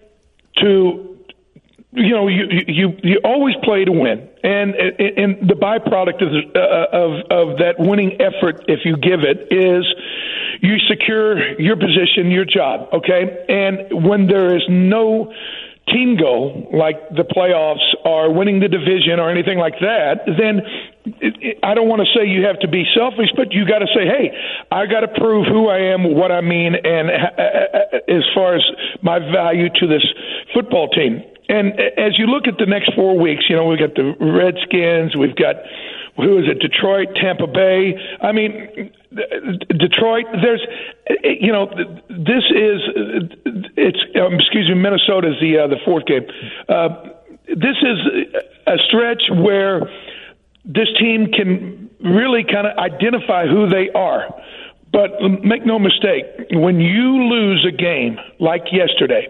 to... You know, you, you you always play to win, and and the byproduct of uh, of of that winning effort, if you give it, is you secure your position, your job. Okay, and when there is no team goal like the playoffs or winning the division or anything like that, then it, it, I don't want to say you have to be selfish, but you got to say, hey, I got to prove who I am, what I mean, and uh, as far as my value to this football team. And as you look at the next four weeks, you know, we've got the Redskins, we've got, who is it, Detroit, Tampa Bay. I mean, Detroit, there's, you know, this is, it's, um, excuse me, Minnesota is the, uh, the fourth game. Uh, this is a stretch where this team can really kind of identify who they are. But make no mistake, when you lose a game like yesterday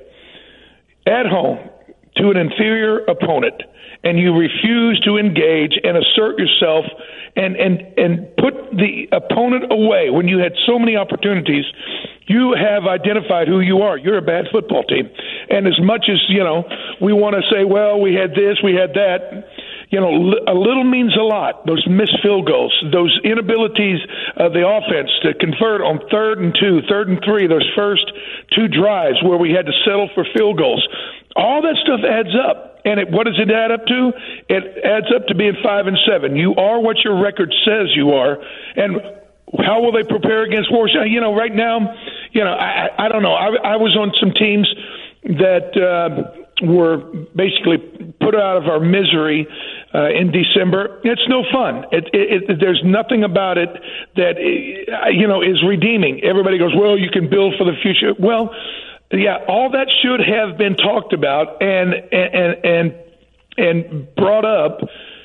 at home, to an inferior opponent, and you refuse to engage and assert yourself and, and, and put the opponent away when you had so many opportunities, you have identified who you are. You're a bad football team. And as much as, you know, we want to say, well, we had this, we had that, you know, a little means a lot. Those missed field goals, those inabilities of the offense to convert on third and two, third and three, those first two drives where we had to settle for field goals. All that stuff adds up. And it, what does it add up to? It adds up to being five and seven. You are what your record says you are. And how will they prepare against Washington? You know, right now, you know, I, I don't know. I, I was on some teams that uh, were basically put out of our misery uh, in December. It's no fun. It, it, it, there's nothing about it that, you know, is redeeming. Everybody goes, well, you can build for the future. Well, yeah, all that should have been talked about and and and and brought up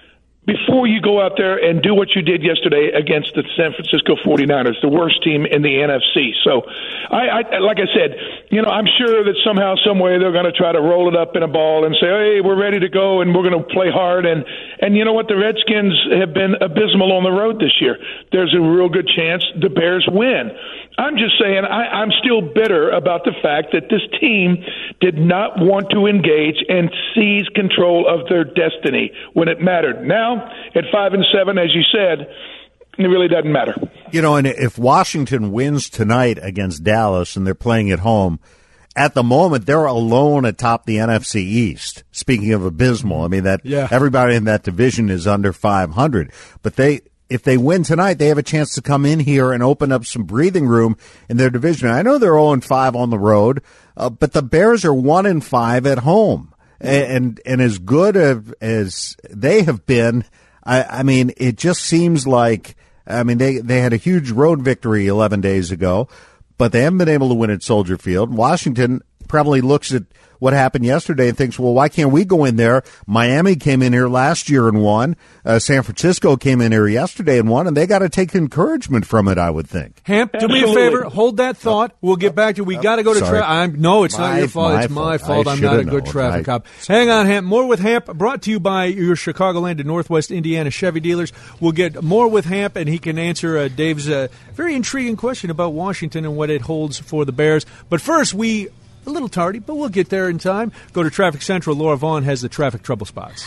before you go out there and do what you did yesterday against the San Francisco forty-niners, the worst team in the N F C. So, I, I like I said, you know, I'm sure that somehow, some way, they're going to try to roll it up in a ball and say, hey, we're ready to go and we're going to play hard. And, and you know what? The Redskins have been abysmal on the road this year. There's a real good chance the Bears win. I'm just saying I, I'm still bitter about the fact that this team did not want to engage and seize control of their destiny when it mattered. Now, at five and seven, as you said, it really doesn't matter. You know, and if Washington wins tonight against Dallas and they're playing at home, at the moment they're alone atop the N F C East. Speaking of abysmal, I mean that yeah. everybody in that division is under five hundred, but they. If they win tonight, they have a chance to come in here and open up some breathing room in their division. I know they're oh and five on the road, uh, but the Bears are one and five at home. And, and, and as good of, as they have been, I, I mean, it just seems like, I mean, they, they had a huge road victory eleven days ago, but they haven't been able to win at Soldier Field. Washington probably looks at what happened yesterday and thinks, well, why can't we go in there? Miami came in here last year and won. Uh, San Francisco came in here yesterday and won, and they got to take encouragement from it, I would think. Hamp, do Absolutely. me a favor. Hold that thought. We'll get back to it. We got to go to traffic. No, it's my, not your fault. My it's my fault. fault. I'm not a good known. traffic I, cop. Hang on, Hamp. More with Hamp, brought to you by your Chicagoland and Northwest Indiana Chevy dealers. We'll get more with Hamp, and he can answer uh, Dave's uh, very intriguing question about Washington and what it holds for the Bears. But first, we... A little tardy, but we'll get there in time. Go to Traffic Central. Laura Vaughn has the traffic trouble spots.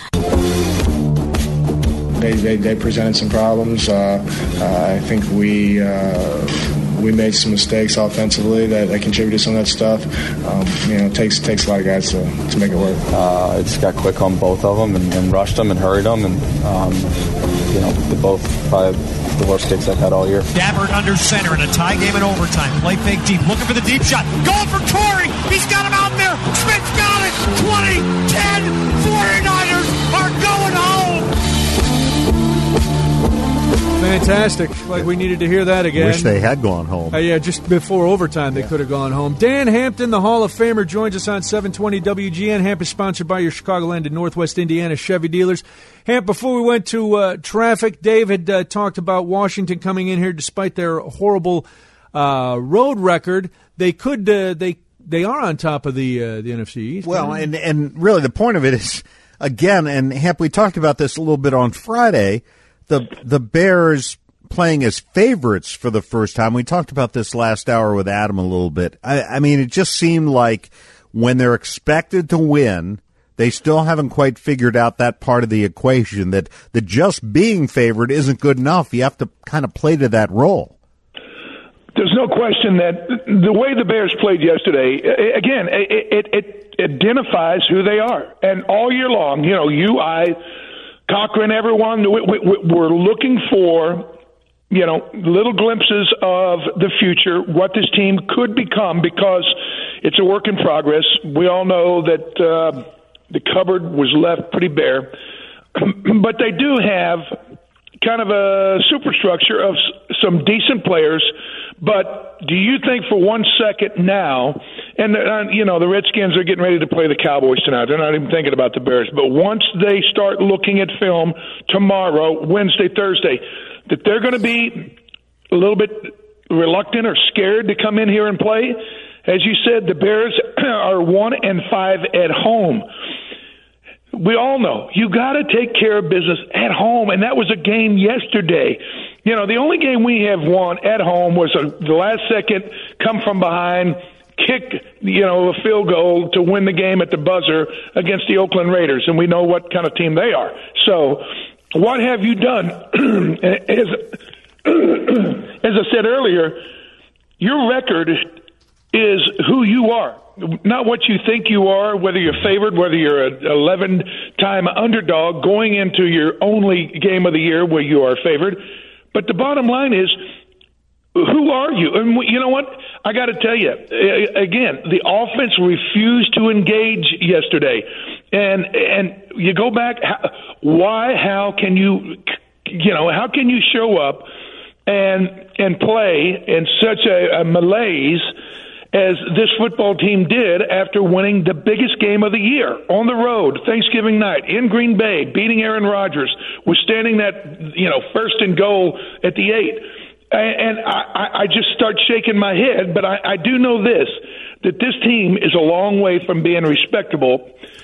They, they, they presented some problems. Uh, uh, I think we uh, we made some mistakes offensively that, that contributed to some of that stuff. Um, you know, it takes takes a lot of guys to, to make it work. Uh, I just got quick on both of them and, and rushed them and hurried them, and um, you know, they both probably the worst kicks I've had all year. Gabbert under center in a tie game in overtime. Play fake deep, looking for the deep shot. Going for Torrey. He's got him out there. Schmidt's got it. twenty, ten, forty-niners are going home. Fantastic. Like we needed to hear that again. Wish they had gone home. Uh, yeah, just before overtime they yeah. could have gone home. Dan Hampton, the Hall of Famer, joins us on seven twenty W G N. Hamp is sponsored by your Chicagoland and Northwest Indiana Chevy dealers. Hamp, before we went to uh, traffic, Dave had uh, talked about Washington coming in here despite their horrible uh, road record. They could, uh, they they are on top of the uh, the N F C East. Well, and and really the point of it is, again, and Hamp, we talked about this a little bit on Friday. The the Bears playing as favorites for the first time. We talked about this last hour with Adam a little bit. I, I mean, it just seemed like when they're expected to win, they still haven't quite figured out that part of the equation, that, that just being favored isn't good enough. You have to kind of play to that role. There's no question that the way the Bears played yesterday, again, it, it, it identifies who they are. And all year long, you know, you, I, Cochran, everyone, we, we, we're looking for, you know, little glimpses of the future, what this team could become, because it's a work in progress. We all know that uh, the cupboard was left pretty bare, but they do have kind of a superstructure of some decent players. But do you think for one second now, and, uh, you know, the Redskins are getting ready to play the Cowboys tonight. They're not even thinking about the Bears. But once they start looking at film tomorrow, Wednesday, Thursday, that they're going to be a little bit reluctant or scared to come in here and play? As you said, the Bears are one and five at home. We all know you got to take care of business at home, and that was a game yesterday. You know, the only game we have won at home was a, the last second come from behind, kick, you know, a field goal to win the game at the buzzer against the Oakland Raiders, and we know what kind of team they are. So what have you done? as, as I said earlier, your record is who you are, not what you think you are, whether you're favored, whether you're an eleven-time underdog going into your only game of the year where you are favored. But the bottom line is, who are you? And you know what? I got to tell you, again, the offense refused to engage yesterday. And and you go back, why, how can you, you know, how can you show up and and play in such a, a malaise as this football team did after winning the biggest game of the year on the road, Thanksgiving night, in Green Bay, beating Aaron Rodgers, withstanding that, you know, first and goal at the eight. And I, I just start shaking my head, but I, I do know this, that this team is a long way from being respectable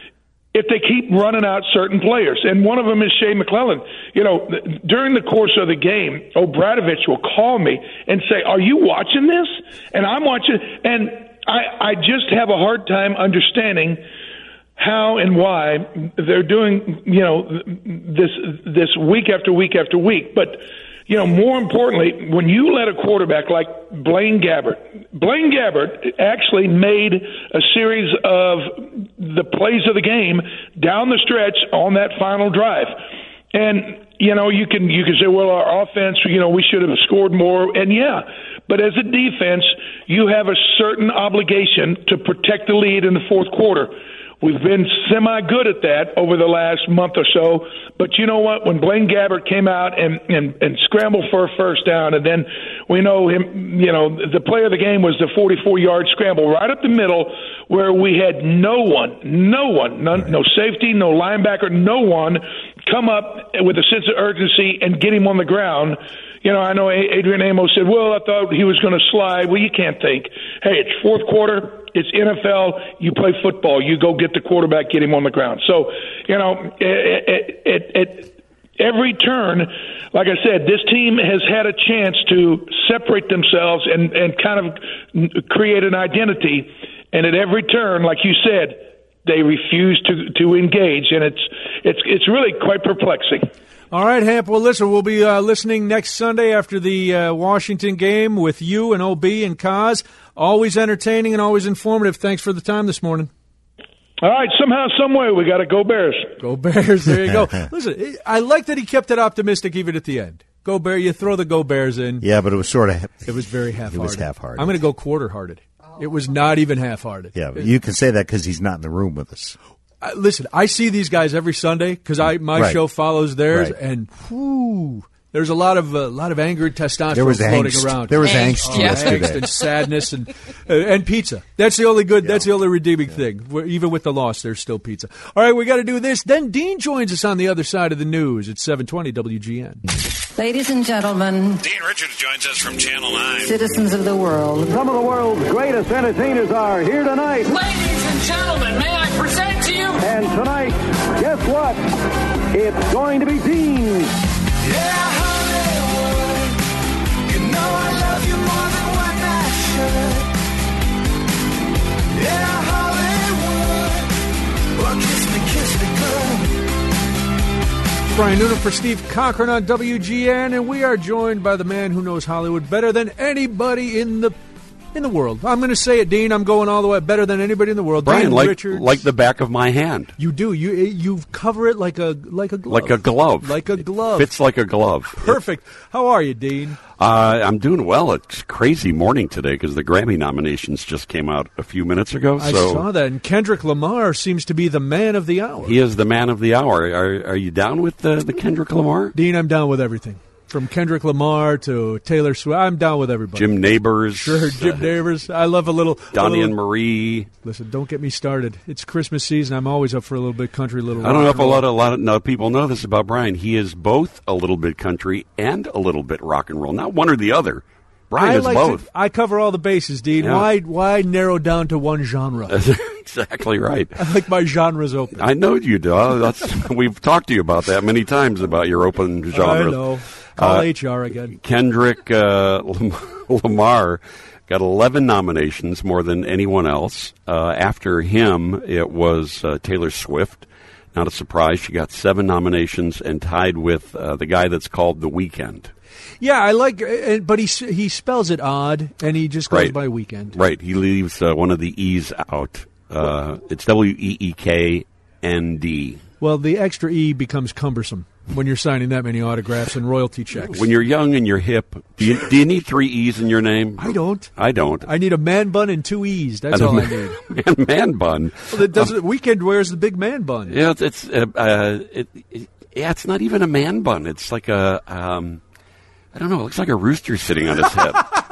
if they keep running out certain players. And one of them is Shea McClellan. You know, during the course of the game, Obradovich will call me and say, are you watching this? And I'm watching, and I, I just have a hard time understanding how and why they're doing, you know, this this week after week after week. But, you know, more importantly, when you let a quarterback like Blaine Gabbert, Blaine Gabbert actually made a series of the plays of the game down the stretch on that final drive. And, you know, you can you can say, well, our offense, you know, we should have scored more. And, yeah, but as a defense, you have a certain obligation to protect the lead in the fourth quarter. We've been semi-good at that over the last month or so. But you know what? When Blaine Gabbert came out and, and, and scrambled for a first down, and then we know him, you know, the play of the game was the forty-four-yard scramble right up the middle where we had no one, no one, none, no safety, no linebacker, no one come up with a sense of urgency and get him on the ground. You know, I know Adrian Amos said, well, I thought he was going to slide. Well, you can't think. Hey, it's fourth quarter. It's N F L. You play football. You go get the quarterback, get him on the ground. So, you know, at, at, at every turn, like I said, this team has had a chance to separate themselves and, and kind of create an identity. And at every turn, like you said, they refuse to, to engage. And it's, it's, it's really quite perplexing. All right, Hamp. Well, listen, we'll be uh, listening next Sunday after the uh, Washington game with you and O B and Kaz. Always entertaining and always informative. Thanks for the time this morning. All right, somehow, some way, we got to go Bears. Go Bears. There you go. Listen, I like that he kept it optimistic even at the end. Go Bear. You throw the Go Bears in. Yeah, but it was sort of. It was very half-hearted. It was half-hearted. I'm going to go quarter-hearted. It was not even half-hearted. Yeah, but you can say that because he's not in the room with us. Uh, listen, I see these guys every Sunday because I my Right. show follows theirs, Right. and whew, there's a lot of uh, lot of anger and testosterone There was floating angst. around. There was angst Oh, yesterday. angst and sadness and uh, and pizza. That's the only good. That's the only redeeming thing. Where, even with the loss, there's still pizza. All right, we got to do this. Then Dean joins us on the other side of the news at seven twenty W G N. Ladies and gentlemen, Dean Richards joins us from Channel nine. citizens of the world, Some of the world's greatest entertainers are here tonight. Ladies and gentlemen, may I present to you? And tonight, guess what? It's going to be Dean. Yeah, Hollywood, you know I love you more than what I should. Yeah, Hollywood, well, kiss me, kiss me good. Brian Noonan for Steve Cochran on W G N, and we are joined by the man who knows Hollywood better than anybody in the in the world. I'm going to say it, Dean. I'm going all the way better than anybody in the world. Brian, Dean like, Richards. like the back of my hand. You do. You you cover it like a like a glove. Like a glove. Like a glove. Fits like a glove. Perfect. How are you, Dean? Uh, I'm doing well. It's a crazy morning today because the Grammy nominations just came out a few minutes ago. I so saw that, and Kendrick Lamar seems to be the man of the hour. he is the man of the hour. Are, are you down with the, the Kendrick Lamar? Dean, I'm down with everything. From Kendrick Lamar to Taylor Swift, I'm down with everybody. Jim Neighbors. Sure, Jim Neighbors. I love a little. Donnie a little, and Marie. Listen, don't get me started. It's Christmas season. I'm always up for a little bit country, little. I don't know rock if a and lot roll. of a lot of no, people know this about Brian. He is both a little bit country and a little bit rock and roll. Not one or the other. Brian I is like both. To, I cover all the bases, Dean. Yeah. Why why narrow down to one genre? Exactly right. I like my genres open. I know you do. That's, we've talked to you about that many times about your open genres. I know. Call Uh, H R again. Kendrick uh, Lamar got eleven nominations, more than anyone else. Uh, after him, it was uh, Taylor Swift. Not a surprise. She got seven nominations and tied with uh, the guy that's called The Weeknd. Yeah, I like, uh, but he he spells it odd, and he just goes Right. by Weekend. Right. He leaves uh, one of the E's out. Uh, it's W E E K N D. Well, the extra E becomes cumbersome when you're signing that many autographs and royalty checks. When you're young and you're hip, do you, do you need three E's in your name? I don't. I don't. I need a man bun and two E's. That's And a all I man, need. man, man bun. Well, it doesn't, Weekend wears the big man bun. Yeah, it's, it's uh, uh, it, it, yeah, it's not even a man bun. It's like a, um, I don't know. It looks like a rooster sitting on his head,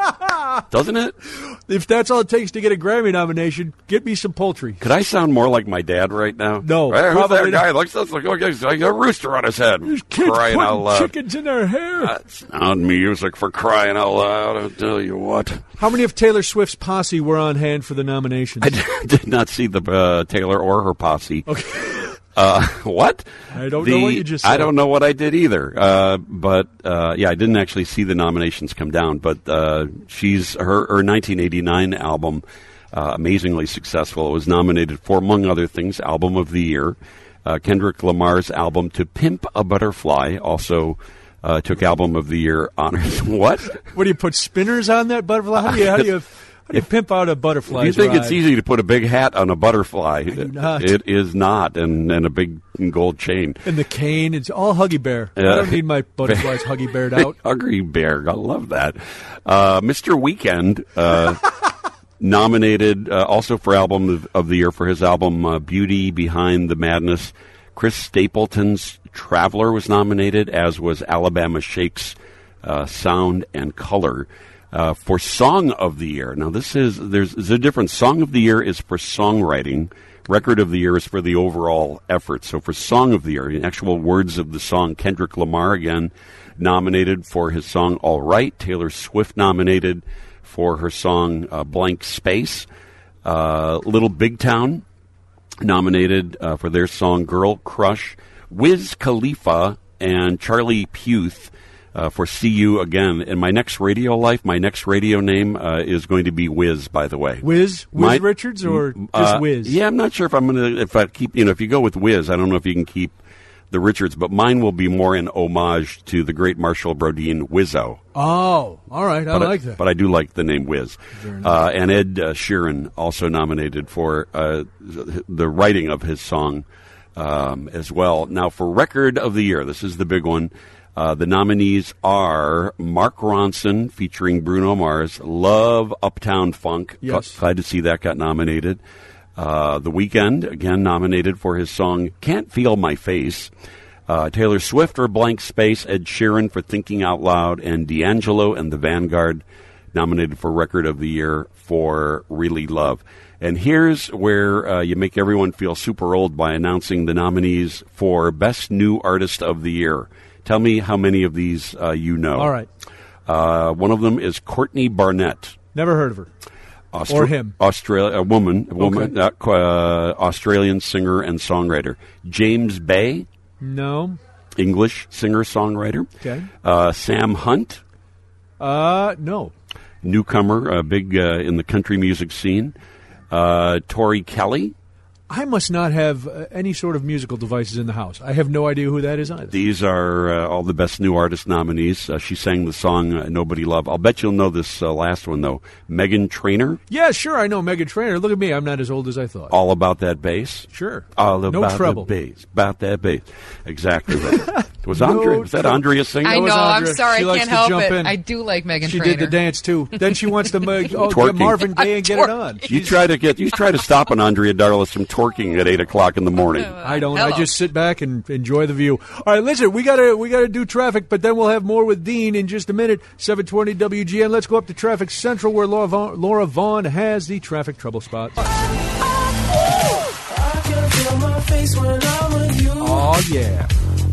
doesn't it? If that's all it takes to get a Grammy nomination, get me some poultry. Could I sound more like my dad right now? No, Hey, who's probably that guy? not. Looks, looks like, looks like a rooster on his head. Kids Crying out putting loud. chickens in their hair. That's not music for crying out loud. I'll tell you what. How many of Taylor Swift's posse were on hand for the nominations? I did not see the uh, Taylor or her posse. Okay. Uh, what? I don't The- know what you just said. I don't know what I did either. Uh, but uh, yeah, I didn't actually see the nominations come down. But uh, she's her, her nineteen eighty-nine album, uh, amazingly successful. It was nominated for, among other things, Album of the Year. Uh, Kendrick Lamar's album "To Pimp a Butterfly" also uh, took Album of the Year honors. What? What do you put spinners on that butterfly? How do you how do you, how do you pimp out a butterfly? If you think it's easy to put a big hat on a butterfly, not. it is not, and, and a big gold chain. And the cane, it's all Huggy Bear. I Yeah. don't need my butterflies Huggy Beared out. Hungry Bear, I love that. Uh, Mister Weekend uh, nominated uh, also for Album of, of the Year for his album uh, Beauty Behind the Madness. Chris Stapleton's Traveler was nominated, as was Alabama Shake's uh, Sound and Color. Uh, for Song of the Year. Now, this is, there's, there's a difference. Song of the Year is for songwriting. Record of the Year is for the overall effort. So for Song of the Year, the actual words of the song, Kendrick Lamar, again, nominated for his song All Right. Taylor Swift nominated for her song uh, Blank Space. Uh, Little Big Town nominated uh, for their song Girl Crush. Wiz Khalifa and Charlie Puth Uh, for See You Again. In my next radio life, my next radio name uh, is going to be Wiz, by the way. Wiz? Wiz My- Richards or just Uh, Wiz? Yeah, I'm not sure if I'm going to, if I keep, you know, if you go with Wiz, I don't know if you can keep the Richards, but mine will be more in homage to the great Marshall Brodeen Wizzo. Oh, all right. I But like that. But I do like the name Wiz. Very nice. Uh, and Ed uh, Sheeran also nominated for uh, the writing of his song um, as well. Now, for Record of the Year, this is the big one. Uh, the nominees are Mark Ronson featuring Bruno Mars, Love Uptown Funk. Yes. Glad to see that got nominated. Uh, The Weeknd, again nominated for his song Can't Feel My Face. Uh, Taylor Swift for Blank Space, Ed Sheeran for Thinking Out Loud, and D'Angelo and the Vanguard nominated for Record of the Year for Really Love. And here's where uh, you make everyone feel super old by announcing the nominees for Best New Artist of the Year. Tell me how many of these uh, you know. All right. Uh, one of them is Courtney Barnett. Never heard of her. Austra- or him. Australia, a woman, a woman, Okay. uh, uh, Australian singer and songwriter. James Bay, No. English singer-songwriter. Okay. Uh, Sam Hunt, Uh, no. newcomer, uh, big uh, in the country music scene. Uh, Tori Kelly. I must not have uh, any sort of musical devices in the house. I have no idea who that is either. These are uh, all the best new artist nominees. Uh, she sang the song uh, Nobody Love. I'll bet you'll know this uh, last one, though. Meghan Trainor, Yeah, sure, I know Meghan Trainor. Look at me, I'm not as old as I thought. All About That Bass. Sure. All No About Trouble. the Bass. About that bass. Exactly right. Was, Andre, No was that trouble. Andrea singing? I know. I'm Andrea. sorry. She I likes can't to help jump it. in. I do like Megan She Trainor. did the dance, too. Then she wants to make, oh, Twerking. get Marvin Gaye and get it on. You try to get you try to stop an Andrea Darlis from twerking at eight o'clock in the morning. I don't. Hello. I just sit back and enjoy the view. All right, listen, we gotta we gotta do traffic, but then we'll have more with Dean in just a minute. seven twenty W G N. Let's go up to Traffic Central where Laura Vaughn, Laura Vaughn has the traffic trouble spot. Oh yeah.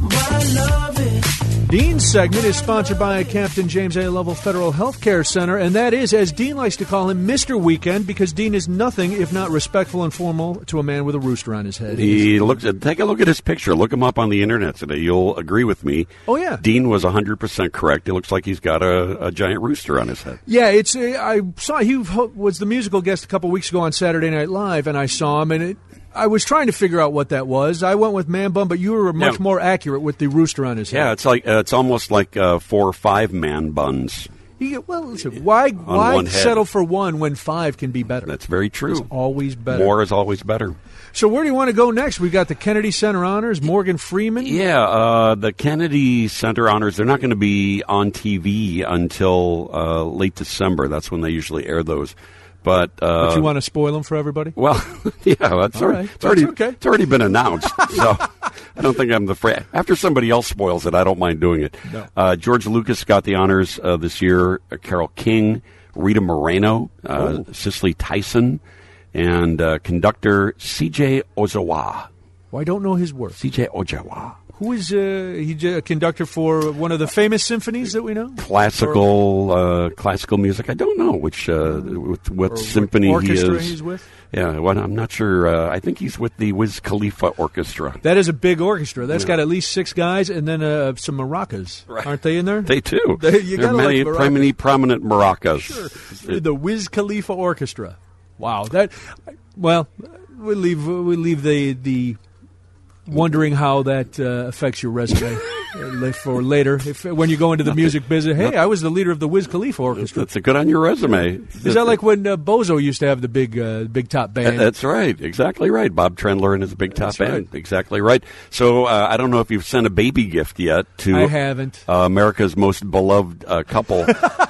Dean's segment is sponsored by Captain James A. Lovell Federal Health Care Center, and that is, as Dean likes to call him, Mister Weekend, because Dean is nothing if not respectful and formal to a man with a rooster on his head. He looks at, take a look at his picture. Look him up on the internet today. You'll agree with me. Oh, yeah. Dean was one hundred percent correct. It looks like he's got a, a giant rooster on his head. Yeah, it's. Uh, I saw he was the musical guest a couple weeks ago on Saturday Night Live, and I saw him, and it, I was trying to figure out what that was. I went with Man Bun, but you were much Yeah. more accurate with the rooster on his head. Yeah, it's like uh, it's almost like uh, four or five man buns. He, well, listen, why why one head. settle for one when five can be better? That's very true. It's always better. More is always better. So where do you want to go next? We got the Kennedy Center Honors, Morgan Freeman. Yeah, uh, the Kennedy Center Honors, they're not going to be on T V until uh, late December. That's when they usually air those. But, uh, But you want to spoil them for everybody? Well, yeah, that's All already, right. it's, already That's okay. it's already been announced. So I don't think I'm the fra- after somebody else spoils it, I don't mind doing it. No. Uh, George Lucas got the honors uh, this year. Uh, Carole King, Rita Moreno, uh, Oh. Cicely Tyson, and uh, conductor C J Ozawa. Well, I don't know his work. C J Ozawa. Who is uh, he? A conductor for one of the famous symphonies that we know? Classical, uh, classical music. I don't know which uh, with what Or symphony what he orchestra is. he's with? Yeah, well, I'm not sure. Uh, I think he's with the Wiz Khalifa Orchestra. That is a big orchestra. That's Yeah. got at least six guys and then uh, some maracas. Right. Aren't they in there? They too. They- you there are gotta like many, maracas. many prominent maracas. Sure. The Wiz Khalifa Orchestra. Wow. That. Well, we'll leave. We'll leave the the wondering how that uh, affects your resume uh, for later. If when you go into the music business, hey, I was the leader of the Wiz Khalifa Orchestra. That's a good on your resume. Is that like when uh, Bozo used to have the big uh, big top band? That's right. Exactly right. Bob Trendler and his Big Top That's Band. right. Exactly right. So uh, I don't know if you've sent a baby gift yet to I haven't. Uh, America's most beloved uh, couple.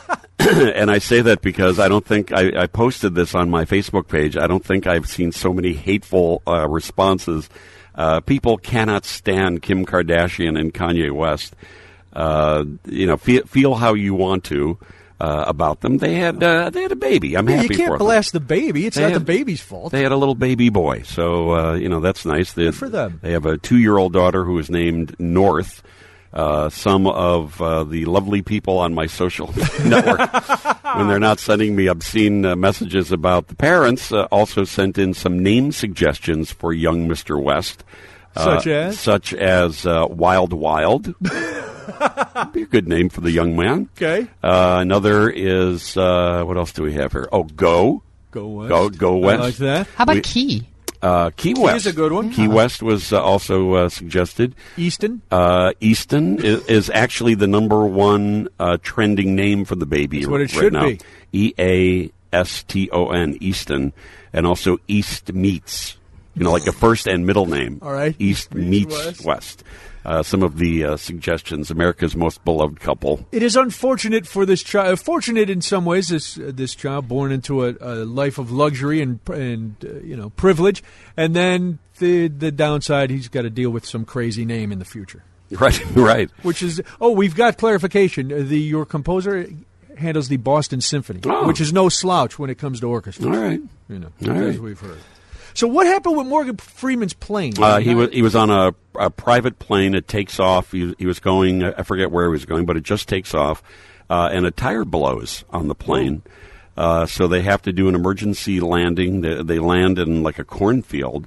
And I say that because I don't think I, I posted this on my Facebook page. I don't think I've seen so many hateful uh, responses. Uh, people cannot stand Kim Kardashian and Kanye West. Uh, you know, feel, feel how you want to uh, about them. They had uh, they had a baby. I'm Yeah, happy you can't for them. blast the baby. It's They not had- the baby's fault. They had a little baby boy, so uh, you know that's nice. They, Good for them. They have a two-year-old daughter who is named North. Uh, some of uh, the lovely people on my social network, when they're not sending me obscene uh, messages about the parents, uh, also sent in some name suggestions for young Mister West. Such uh, as? Such as uh, Wild Wild. Be a good name for the young man. Okay. Uh, another is, uh, what else do we have here? Oh, Go. Go West. Go, go I West. like that. How about We- Key? Uh, Key Key West is a good one. Key West was uh, also uh, suggested. Easton. Uh, Easton is, is actually the number one uh, trending name for the baby That's what it right should now. be. E A S T O N, Easton, and also East Meets. You know, like a first and middle name. All right. East meets West. West. Uh, some of the uh, suggestions. America's most beloved couple. It is unfortunate for this child. Fortunate in some ways, this uh, this child born into a, a life of luxury and and uh, you know privilege, and then the the downside, he's got to deal with some crazy name in the future. Right, right. Which is oh, we've got clarification. The your composer handles the Boston Symphony, oh. which is no slouch when it comes to orchestras. All right, you know, All as right. we've heard. So what happened with Morgan Freeman's plane? Uh, he was he was on a, a private plane. It takes off. He, he was going. I forget where he was going, but it just takes off, uh, and a tire blows on the plane. Uh, so they have to do an emergency landing. They, they land in like a cornfield.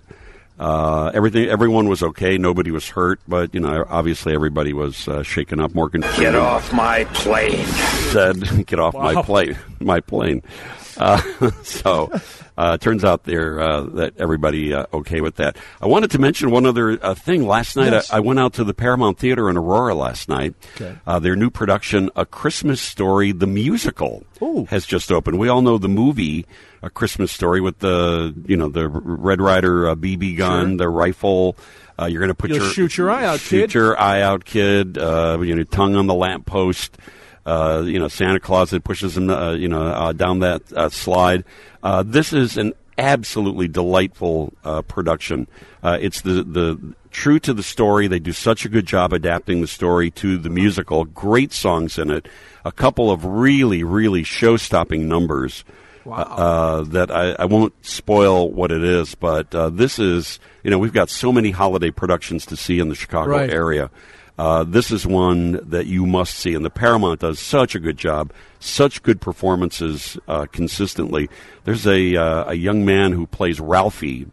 Uh, everything, everyone was okay. Nobody was hurt, but you know, obviously everybody was uh, shaken up. Morgan Get Freeman off my plane. said, "Get off Wow. my plane, my plane." Uh, so uh, it turns out there uh, that everybody uh, okay with that. I wanted to mention one other uh, thing. Last night Yes. I, I went out to the Paramount Theater in Aurora last night. Okay. Uh, their new production, A Christmas Story, the musical, Ooh. has just opened. We all know the movie, A Christmas Story, with the you know the Red Ryder uh, B B gun, Sure. the rifle. Uh, you're going to put You'll your shoot your eye out, shoot kid. your eye out, kid. Uh, you know, tongue on the lamppost. Uh, you know, Santa Claus that pushes him, uh, you know, uh, down that uh, slide. Uh, this is an absolutely delightful uh, production. Uh, it's the the true to the story. They do such a good job adapting the story to the musical. Great songs in it. A couple of really, really show-stopping numbers. Wow. Uh, that I, I won't spoil what it is, but uh, this is, you know, we've got so many holiday productions to see in the Chicago Right. area. Uh, this is one that you must see, and the Paramount does such a good job, such good performances uh, consistently. There's a uh, a young man who plays Ralphie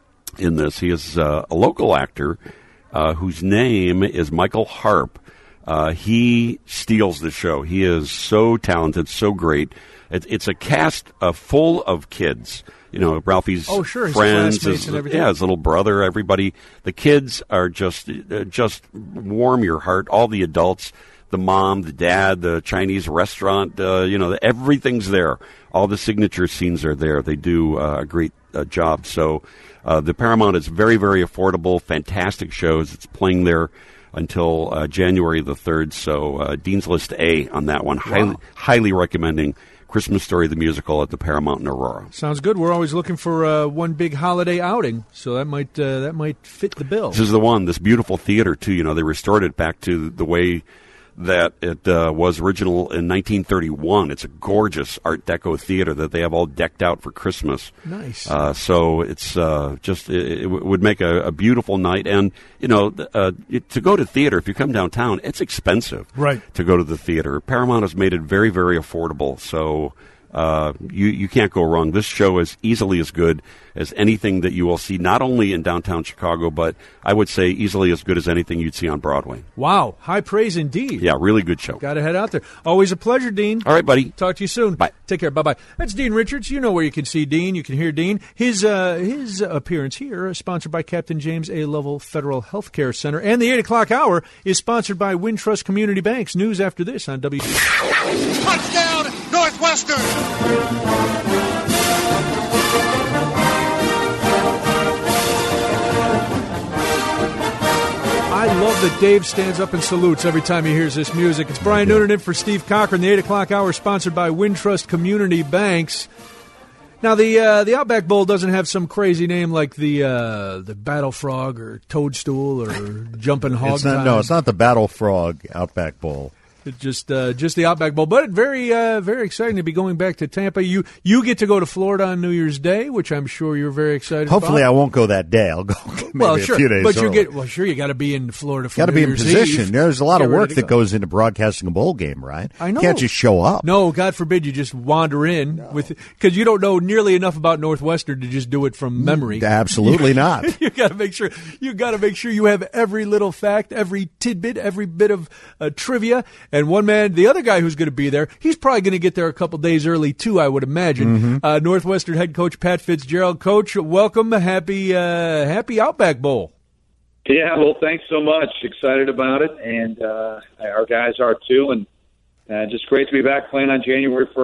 in this. He is uh, a local actor uh, whose name is Michael Harp. Uh, he steals the show. He is so talented, so great. It, it's a cast uh, full of kids. You know, Ralphie's Oh, sure, his friends, classmates his, and everything. yeah, his little brother, everybody. The kids are just uh, just warm your heart. All the adults, the mom, the dad, the Chinese restaurant, uh, you know, everything's there. All the signature scenes are there. They do uh, a great uh, job. So uh, the Paramount is very, very affordable, fantastic shows. It's playing there until uh, January the third. So uh, Dean's List A on that one. Highly, highly recommending Christmas Story, the musical, at the Paramount in Aurora. Sounds good. We're always looking for uh, one big holiday outing, so that might uh, that might fit the bill. This is the one. This beautiful theater, too. You know, they restored it back to the way that it uh, was original in nineteen thirty-one. It's a gorgeous Art Deco theater that they have all decked out for Christmas. Nice. Uh, so it's uh, just it, it would make a, a beautiful night. And you know, uh, it, to go to theater, if you come downtown, it's expensive. Right. To go to the theater, Paramount has made it very, very affordable. So. Uh, you you can't go wrong. This show is easily as good as anything that you will see, not only in downtown Chicago, but I would say easily as good as anything you'd see on Broadway. Wow, high praise indeed. Yeah, really good show. Got to head out there. Always a pleasure, Dean. All right, buddy. Talk to you soon. Bye. Take care. Bye bye. That's Dean Richards. You know where you can see Dean. You can hear Dean. His uh, his appearance here is sponsored by Captain James A. Lovell Federal Health Care Center, and the eight o'clock hour is sponsored by Wintrust Community Banks. News after this on W. Touchdown, Northwestern! I love that Dave stands up and salutes every time he hears this music. It's Brian Noonan in for Steve Cochran. The eight o'clock hour is sponsored by Wintrust Community Banks. Now, the uh, the Outback Bowl doesn't have some crazy name like the uh, the Battle Frog or Toadstool or Jumping Hog It's not, Time. no, it's not the Battle Frog Outback Bowl. It's just uh, just the Outback Bowl, but very uh, very exciting to be going back to Tampa. You you get to go to Florida on New Year's Day, which I'm sure you're very excited. Hopefully, about. I won't go that day. I'll go maybe well, sure, a few days but you early. get well, sure you got to be in Florida for Got to New be in Year's position. Eve. There's a lot Get of ready work to that go. goes into broadcasting a bowl game, right? I know. You can't just show up. No, God forbid you just wander in with because you don't know nearly enough about Northwestern to just do it from memory. Absolutely not. You got to make sure you got to make sure you have every little fact, every tidbit, every bit of uh, trivia. And one man, the other guy who's going to be there, he's probably going to get there a couple days early too, I would imagine. Mm-hmm. Uh, Northwestern head coach Pat Fitzgerald. Coach, welcome, happy uh, happy Outback Bowl. Yeah, well, thanks so much. Excited about it, and uh, our guys are too, and uh, just great to be back playing on January first.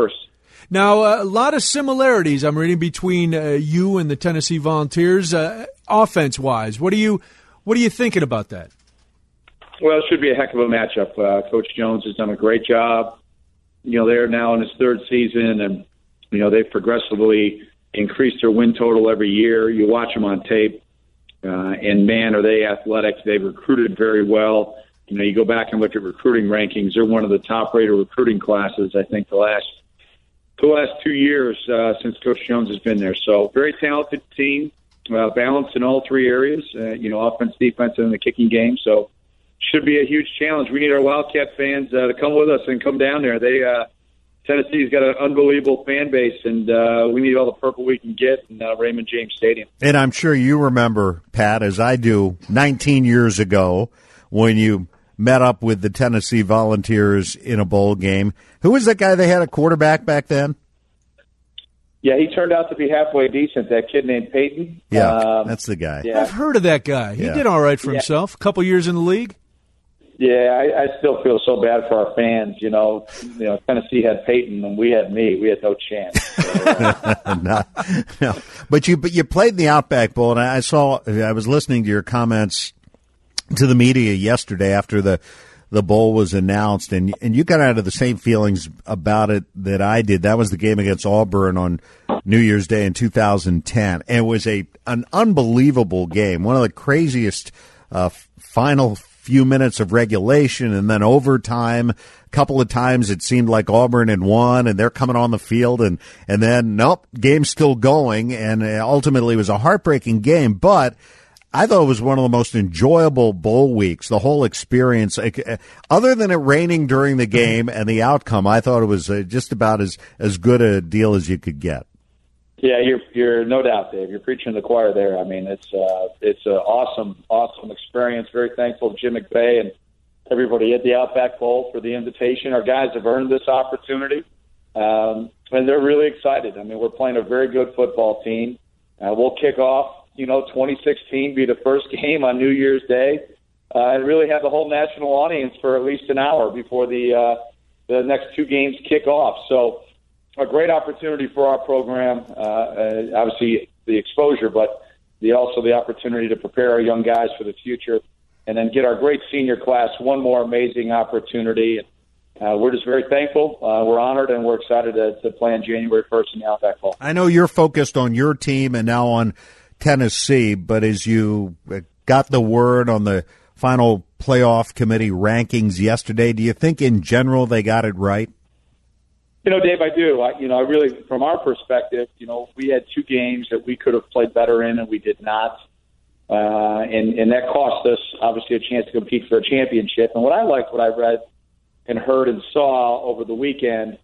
Now, uh, a lot of similarities I'm reading between uh, you and the Tennessee Volunteers, uh, offense-wise. What are you What are you thinking about that? Well, it should be a heck of a matchup. Uh, Coach Jones has done a great job. You know, they're now in his third season, and, you know, they've progressively increased their win total every year. You watch them on tape, uh, and, man, are they athletic. They've recruited very well. You know, you go back and look at recruiting rankings. They're one of the top-rated recruiting classes, I think, the last the last two years uh, since Coach Jones has been there. So very talented team, uh, balanced in all three areas, uh, you know, offense, defense, and the kicking game. So should be a huge challenge. We need our Wildcat fans uh, to come with us and come down there. They uh, Tennessee's got an unbelievable fan base, and uh, we need all the purple we can get in uh, Raymond James Stadium. And I'm sure you remember, Pat, as I do, nineteen years ago when you met up with the Tennessee Volunteers in a bowl game. Who was that guy they had a quarterback back then? Yeah, he turned out to be halfway decent, that kid named Peyton. Yeah, um, that's the guy. Yeah. I've heard of that guy. He Yeah. did all right for Yeah. himself. A couple years in the league. Yeah, I, I still feel so bad for our fans. You know, you know, Tennessee had Peyton and we had me. We had no chance. So, uh, no, no. But you, but you played in the Outback Bowl, and I saw. I was listening to your comments to the media yesterday after the the bowl was announced, and and you got out of the same feelings about it that I did. That was the game against Auburn on New Year's Day in two thousand ten, and it was a an unbelievable game, one of the craziest uh, final few minutes of regulation and then overtime. A couple of times it seemed like Auburn had won, and they're coming on the field, and and then nope, game's still going, and ultimately it was a heartbreaking game, but I thought it was one of the most enjoyable bowl weeks, the whole experience. Other than it raining during the game and the outcome, I thought it was just about as, as good a deal as you could get. yeah, you're you're no doubt, Dave. You're preaching to the choir there. I mean, it's uh, it's an awesome, awesome experience. Very thankful to Jim McVay and everybody at the Outback Bowl for the invitation. Our guys have earned this opportunity, um, and they're really excited. I mean, we're playing a very good football team. Uh, we'll kick off. You know, twenty sixteen be the first game on New Year's Day, uh, and really have the whole national audience for at least an hour before the uh, the next two games kick off. So, a great opportunity for our program. Uh, uh, obviously, the exposure, but the also the opportunity to prepare our young guys for the future, and then get our great senior class one more amazing opportunity. Uh, we're just very thankful. Uh, we're honored, and we're excited to, to play on January first in the Outback Bowl. I know you're focused on your team and now on Tennessee, but as you got the word on the final playoff committee rankings yesterday, do you think in general they got it right? You know, Dave, I do. I, you know, I really, from our perspective, you know, we had two games that we could have played better in, and we did not. Uh, and, and that cost us, obviously, a chance to compete for a championship. And what I liked, what I read and heard and saw over the weekend,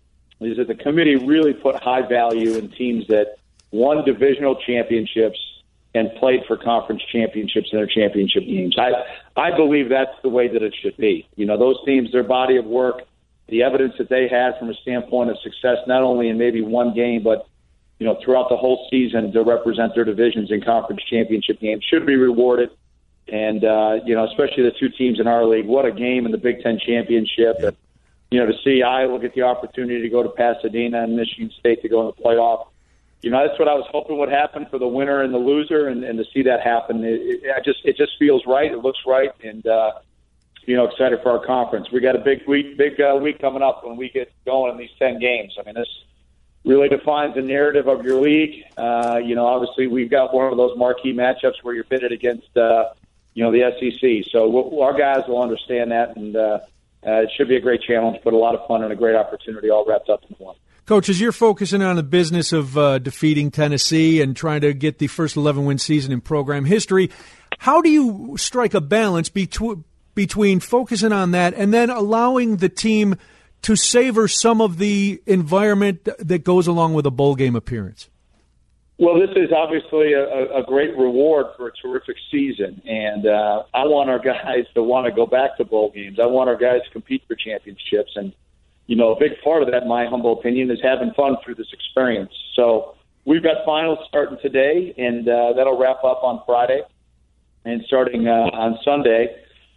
is that the committee really put high value in teams that won divisional championships and played for conference championships in their championship games. I I believe that's the way that it should be. You know, those teams, their body of work, the evidence that they had from a standpoint of success, not only in maybe one game, but, you know, throughout the whole season to represent their divisions in conference championship games should be rewarded. And, uh, you know, especially the two teams in our league, what a game in the Big Ten championship. And, you know, to see Iowa get the opportunity to go to Pasadena and Michigan State to go in the playoff. You know, that's what I was hoping would happen for the winner and the loser, and, and to see that happen, it, it, I just it just feels right. It looks right, and uh, you know, excited for our conference. We got a big week, big uh, week coming up when we get going in these ten games. I mean, this really defines the narrative of your league. Uh, you know, obviously we've got one of those marquee matchups where you're pitted against, uh, you know, the S E C. So we'll, our guys will understand that, and uh, uh, it should be a great challenge, but a lot of fun and a great opportunity all wrapped up in one. Coach, as you're focusing on the business of uh, defeating Tennessee and trying to get the first eleven-win season in program history, how do you strike a balance between between focusing on that and then allowing the team to savor some of the environment that goes along with a bowl game appearance? Well, this is obviously a, a great reward for a terrific season, and uh, I want our guys to want to go back to bowl games. I want our guys to compete for championships, and you know, a big part of that, in my humble opinion, is having fun through this experience. So we've got finals starting today, and uh, that'll wrap up on Friday. And starting uh, on Sunday,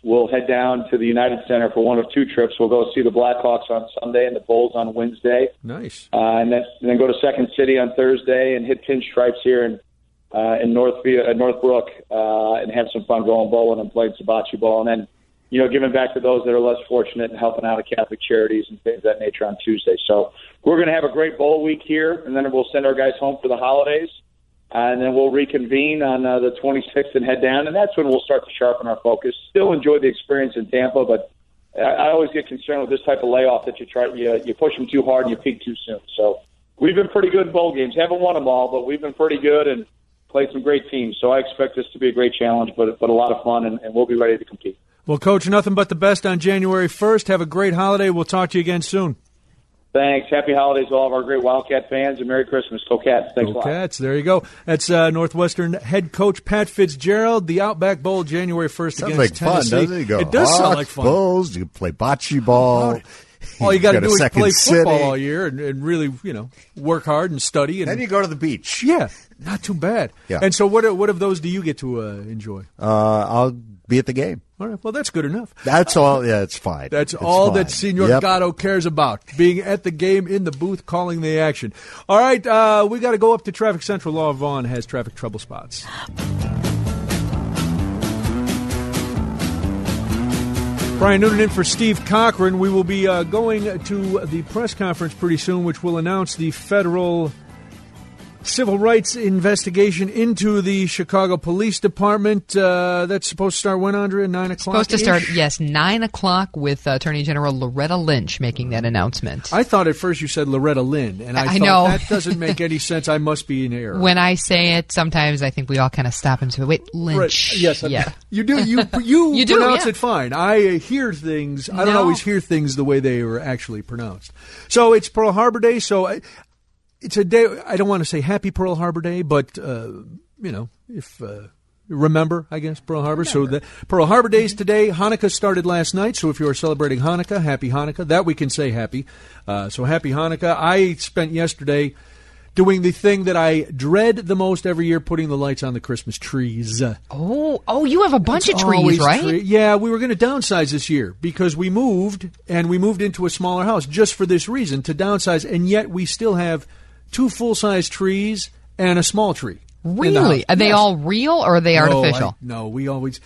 we'll head down to the United Center for one of two trips. We'll go see the Blackhawks on Sunday and the Bulls on Wednesday. Nice. Uh, and, then, and then go to Second City on Thursday and hit Pinstripes here in, uh, in North, uh, Northbrook uh, and have some fun going bowling and playing sabacci ball. And then, you know, giving back to those that are less fortunate and helping out at Catholic charities and things of that nature on Tuesday. So we're going to have a great bowl week here, and then we'll send our guys home for the holidays. And then we'll reconvene on uh, the twenty-sixth and head down, and that's when we'll start to sharpen our focus. Still enjoy the experience in Tampa, but I, I always get concerned with this type of layoff that you try you, you push them too hard and you peak too soon. So we've been pretty good in bowl games. Haven't won them all, but we've been pretty good and played some great teams. So I expect this to be a great challenge, but but a lot of fun, and, and we'll be ready to compete. Well, Coach, nothing but the best on January first. Have a great holiday. We'll talk to you again soon. Thanks. Happy holidays to all of our great Wildcat fans, and Merry Christmas. Go Cats. Thanks Go a lot. Cats. There you go. That's uh, Northwestern head coach Pat Fitzgerald. The Outback Bowl, January first Sounds against like Tennessee. fun, doesn't it? You go It does sound Hawks, like fun. Bulls, you can play bocce ball. All you got to go do is Second play football City. all year and, and really, you know, work hard and study. And Then you go to the beach. Yeah, not too bad. Yeah. And so, what what of those do you get to uh, enjoy? Uh, I'll be at the game. All right. Well, that's good enough. That's all. Yeah, it's fine. That's It's all fine. that Senor Yep. Gatto cares about, being at the game, in the booth, calling the action. All right, uh, we got to go up to Traffic Central. Laura Vaughn has traffic trouble spots. Brian Noonan in for Steve Cochran. We will be uh, going to the press conference pretty soon, which will announce the federal civil rights investigation into the Chicago Police Department. Uh, that's supposed to start when, Andrea? Nine o'clock? Supposed to start, yes, nine o'clock with uh, Attorney General Loretta Lynch making that announcement. I thought at first you said Loretta Lynn, and I, I thought know. that doesn't make any sense. I must be in error. When I say it, sometimes I think we all kind of stop and say, wait, Lynch. Right. Yes, I'm- yeah. you do. You you, You do, pronounce yeah. it fine. I uh, hear things. I don't No. always hear things the way they are actually pronounced. So it's Pearl Harbor Day. So I, it's a day. I don't want to say Happy Pearl Harbor Day, but uh, you know, if uh, remember, I guess Pearl Harbor. So the Pearl Harbor Day is today. Hanukkah started last night. So if you are celebrating Hanukkah, Happy Hanukkah. That we can say happy. Uh, so Happy Hanukkah. I spent yesterday doing the thing that I dread the most every year, putting the lights on the Christmas trees. Oh, oh, you have a bunch It's of trees, always right? tree- Yeah, we were going to downsize this year because we moved, and we moved into a smaller house just for this reason, to downsize, and yet we still have two full-size trees and a small tree. in the Really? house. Are they Yes. all real or are they No, artificial? I- No, we always...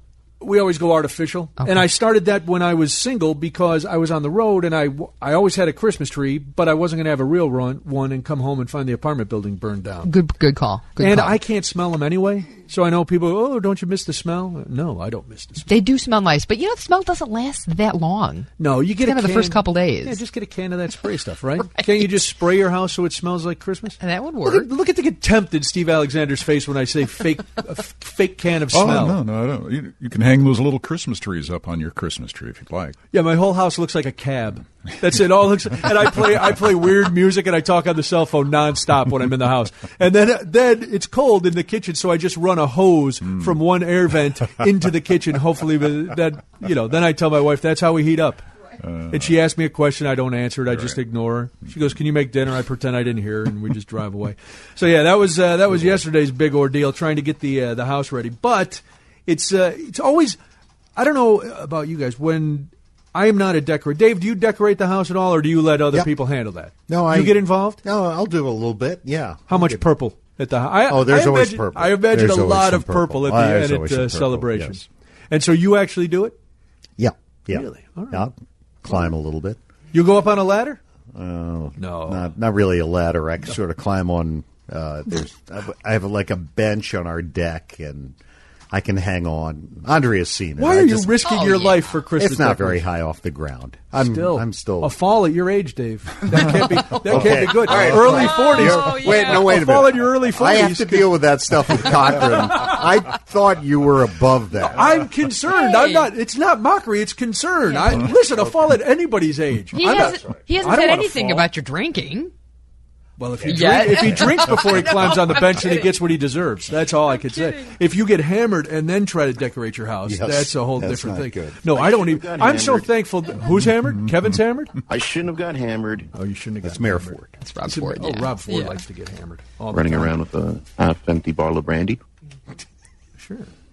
We always go artificial, Okay. and I started that when I was single because I was on the road, and I, I always had a Christmas tree, but I wasn't going to have a real run, one and come home and find the apartment building burned down. Good, good call. Good and call. I can't smell them anyway, so I know people, oh, don't you miss the smell? No, I don't miss the smell. They do smell nice, but you know the smell doesn't last that long. No, you get Kind a of the can- first couple days. Yeah, just get a can of that spray stuff, right? Can't you just spray your house so it smells like Christmas? And that would Look work. at, look at the contempt in Steve Alexander's face when I say fake, a f- fake can of Oh, smell. no, no, I don't. You, you can hang those little Christmas trees up on your Christmas tree if you'd like. Yeah, my whole house looks like a cab. That's it. All looks, and I play I play weird music and I talk on the cell phone nonstop when I'm in the house. And then then it's cold in the kitchen, so I just run a hose Mm. from one air vent into the kitchen. Hopefully, with that you know. Then I tell my wife that's how we heat up. Uh, And she asks me a question, I don't answer it. I just ignore her. She goes, "Can you make dinner?" I pretend I didn't hear her, and we just drive away. So yeah, that was uh, that was yesterday's big ordeal, trying to get the uh, the house ready. But it's uh, it's always, I don't know about you guys, when I am not a decorator. Dave, do you decorate the house at all, or do you let other Yep. people handle that? No, I you get involved. No, I'll do a little bit. Yeah. How much purple at the house? Oh, there's I always imagine, purple. I imagine There's a always lot some of purple, purple. at Oh, the there's end always at some uh, purple, celebration. yes. And so you actually do it? Yeah. Yeah. Really? All right. Yeah, I'll climb a little bit. You go up on a ladder? Uh, No. Not, not really a ladder. I sort of climb on. Uh, there's. I have like a bench on our deck, and I can hang on. Andrea's seen it. Why I are you just- risking Oh, your yeah. life for Christmas? It's not very decorations? high off the ground. I'm Still, I'm still a fall at your age, Dave. That can't be. That Okay. can't be good. All right. Early forties. Oh, Wait, no, wait a a fall minute. in your early I forties. have to deal with that stuff with Cochran. I thought you were above that. I'm concerned. I'm not. It's not mockery. It's concern. I listen. A fall at anybody's age. He I'm hasn't, not, he I hasn't don't said wanna anything fall. about your drinking. Well, if he, Yet. drink, if he drinks before he No, climbs on the I'm bench, then he kidding. gets what he deserves. That's all I could say. If you get hammered and then try to decorate your house, Yes, that's a whole that's different not thing. good. No, I, don't even. got I'm so hammered. thankful. That, who's hammered? Kevin's hammered. I shouldn't have got hammered. Oh, you shouldn't have. That's gotten Mayor hammered. Ford. That's Rob It's a- Ford. Oh, yeah. Rob Ford Yeah. likes to get hammered. All the Running time. around with a half-empty bottle of brandy. Sure.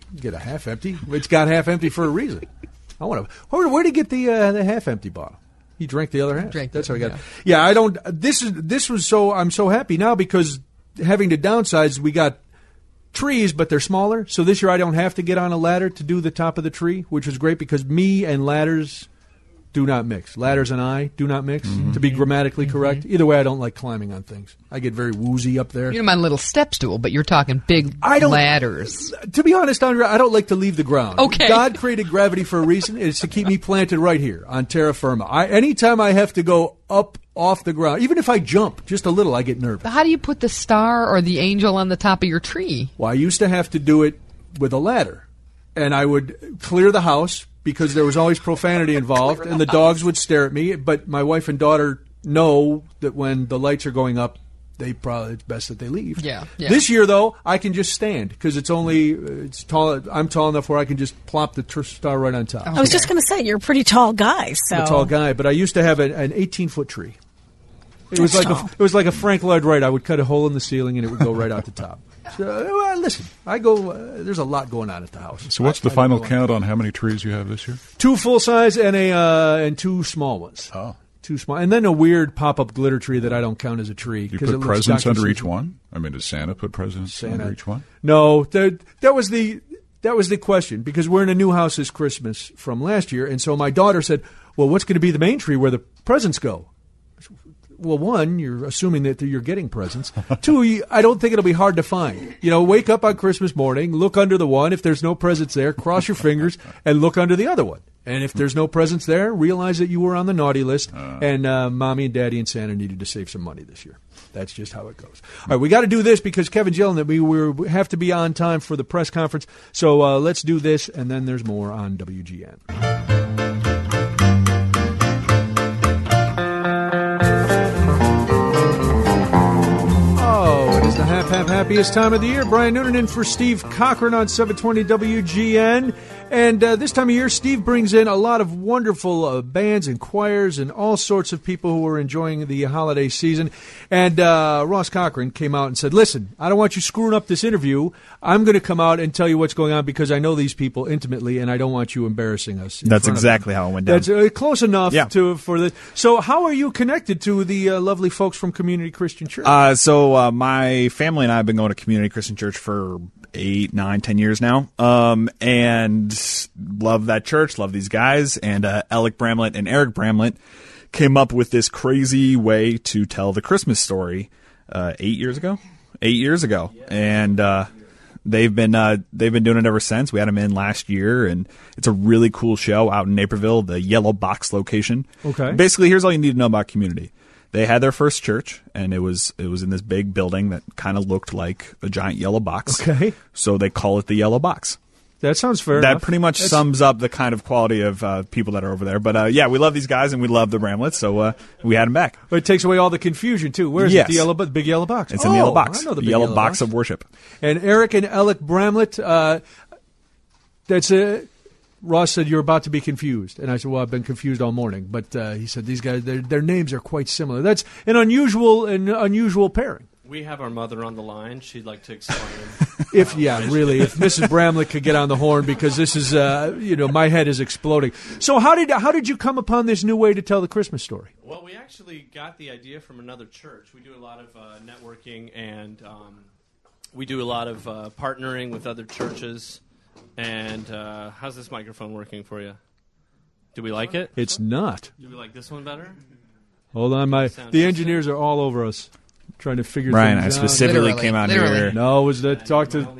get a half empty. It's got half empty for a reason. I want to. Where where did he get the uh, the half empty bottle? He drank the other half. Drank That's how he got. yeah. It. Yeah, I don't. This is this was so. I'm so happy now because having to downsize, we got trees, but they're smaller. So this year I don't have to get on a ladder to do the top of the tree, which was great because me and ladders do not mix. Ladders and I do not mix, Mm-hmm. to be grammatically correct. Either way, I don't like climbing on things. I get very woozy up there. You don't mind a little step stool, but you're talking big I don't- ladders. To be honest, Andrea, I don't like to leave the ground. Okay. God created gravity for a reason. It's to keep me planted right here on terra firma. I, anytime I have to go up off the ground, even if I jump just a little, I get nervous. But how do you put the star or the angel on the top of your tree? Well, I used to have to do it with a ladder, and I would clear the house because there was always profanity involved, and the dogs would stare at me. But my wife and daughter know that when the lights are going up, they probably it's best that they leave. Yeah, yeah. This year, though, I can just stand because it's only it's tall. I'm tall enough where I can just plop the tr- star right on top. I was just going to say, you're a pretty tall guy. So. I'm a tall guy, but I used to have an, an eighteen foot tree. It was That's like a, tall. it was like a Frank Lloyd Wright. I would cut a hole in the ceiling and it would go right out the top. So, well, listen, I go. Uh, there's a lot going on at the house. So what's I- the I final go on. count on how many trees you have this year? Two full size and a uh, and two small ones. Oh, two small, and then a weird pop up glitter tree that I don't count as a tree. You 'cause it put looks presents Doctor under Seuss- each one? I mean, does Santa put presents Santa. under each one? No, that that was the that was the question because we're in a new house this Christmas from last year, and so my daughter said, "Well, what's going to be the main tree where the presents go?" Well, one, you're assuming that you're getting presents. Two, you- I don't think it'll be hard to find. You know, wake up on Christmas morning, look under the one. If there's no presents there, cross your fingers and look under the other one. And if there's no presents there, realize that you were on the naughty list, and uh, Mommy and Daddy and Santa needed to save some money this year. That's just how it goes. All right, we got to do this because Kevin's yelling at me. We're, we have to be on time for the press conference. So uh, let's do this, and then there's more on W G N. Oh, it is the half, half, happiest time of the year. Brian Noonan in for Steve Cochran on seven twenty W G N. And uh, this time of year, Steve brings in a lot of wonderful uh, bands and choirs and all sorts of people who are enjoying the holiday season. And uh, Ross Cochran came out and said, listen, I don't want you screwing up this interview. I'm going to come out and tell you what's going on because I know these people intimately, and I don't want you embarrassing us. in That's front of exactly them." how it went down. That's uh, close enough Yeah. to for the. So how are you connected to the uh, lovely folks from Community Christian Church? Uh, so uh, my family and I have been going to Community Christian Church for eight, nine, ten years now, um, and love that church, love these guys. And uh, Alec Bramlett and Eric Bramlett came up with this crazy way to tell the Christmas story uh, eight years ago. Eight years ago, and uh, they've been uh, they've been doing it ever since. We had them in last year, and it's a really cool show out in Naperville, the Yellow Box location. Okay. Basically, here's all you need to know about Community. They had their first church, and it was it was in this big building that kind of looked like a giant yellow box. Okay. So they call it the Yellow Box. That sounds fair That enough. pretty much That's- sums up the kind of quality of uh, people that are over there. But uh, yeah, we love these guys, and we love the Bramletts, so uh, we had them back. But it takes away all the confusion too. Where is Yes. it? The yellow, bu- big yellow box. It's in the Yellow Oh, Box. I know the The big Yellow, yellow box of Worship. And Eric and Alec Bramlett. Uh, that's a. Ross said you're about to be confused, and I said, "Well, I've been confused all morning." But uh, he said these guys, their, their names are quite similar. That's an unusual, an unusual pairing. We have our mother on the line. She'd like to explain. If yeah, really, if Missus Bramlett could get on the horn because this is, uh, you know, my head is exploding. So how did how did you come upon this new way to tell the Christmas story? Well, we actually got the idea from another church. We do a lot of uh, networking, and um, we do a lot of uh, partnering with other churches. And uh, how's this microphone working for you? Do we like it? It's not. Do we like this one better? Hold on, my Sound the decent? engineers are all over us, trying to figure Brian, things I out. specifically Literally, came out literally. here- No, it was to talk to.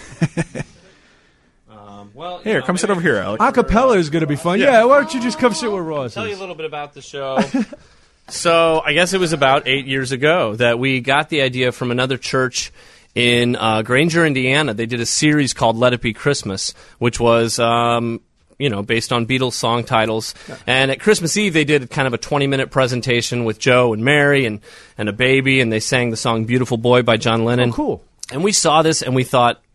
Um, well, you Here, know, come sit maybe- over here, Alec. Acapella is going to be fun. Yeah. Yeah. why don't you just come sit where Ross Tell you is? a little bit about the show. So I guess it was about eight years ago that we got the idea from another church in uh, Granger, Indiana. They did a series called Let It Be Christmas, which was, um, you know, based on Beatles song titles. And at Christmas Eve, they did kind of a twenty-minute presentation with Joe and Mary and, and a baby, and they sang the song Beautiful Boy by John Lennon. Oh, cool. And we saw this, and we thought,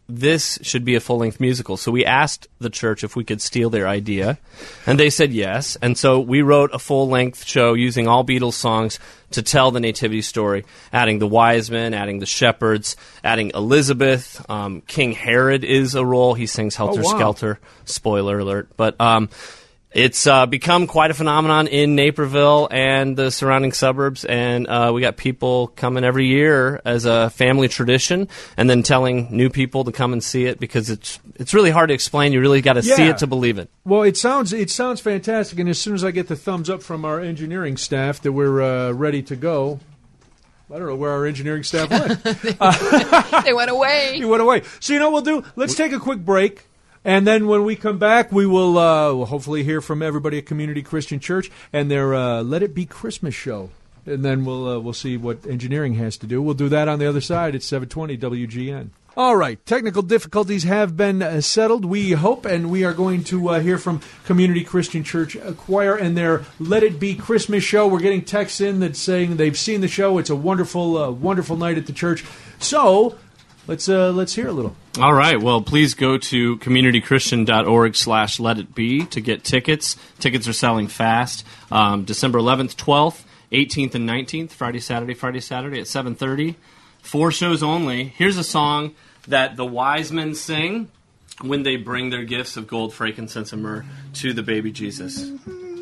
this should be a full-length musical. So we asked the church if we could steal their idea, and they said yes. And so we wrote a full-length show using all Beatles songs to tell the nativity story, adding the wise men, adding the shepherds, adding Elizabeth. Um, King Herod is a role. He sings Helter Oh, wow. Skelter. Spoiler alert. But um, it's uh, become quite a phenomenon in Naperville and the surrounding suburbs, and uh, we got people coming every year as a family tradition, and then telling new people to come and see it, because it's it's really hard to explain. You really got to see Yeah. it to believe it. Well, it sounds it sounds fantastic, and as soon as I get the thumbs up from our engineering staff that we're uh, ready to go, I don't know where our engineering staff went. They went away. He went away. So you know what we'll do? Let's take a quick break, and then when we come back, we will uh, we'll hopefully hear from everybody at Community Christian Church and their uh, Let It Be Christmas show. And then we'll uh, we'll see what engineering has to do. We'll do that on the other side at seven twenty W G N. All right, technical difficulties have been uh, settled, we hope, and we are going to uh, hear from Community Christian Church Choir and their Let It Be Christmas show. We're getting texts in that's saying they've seen the show. It's a wonderful, uh, wonderful night at the church. So let's uh, let's hear a little. All right. Well, please go to communitychristian.org slash let it be to get tickets. Tickets are selling fast. Um, December eleventh, twelfth, eighteenth, and nineteenth, Friday, Saturday, Friday, Saturday at seven thirty. Four shows only. Here's a song that the wise men sing when they bring their gifts of gold, frankincense, and myrrh to the baby Jesus.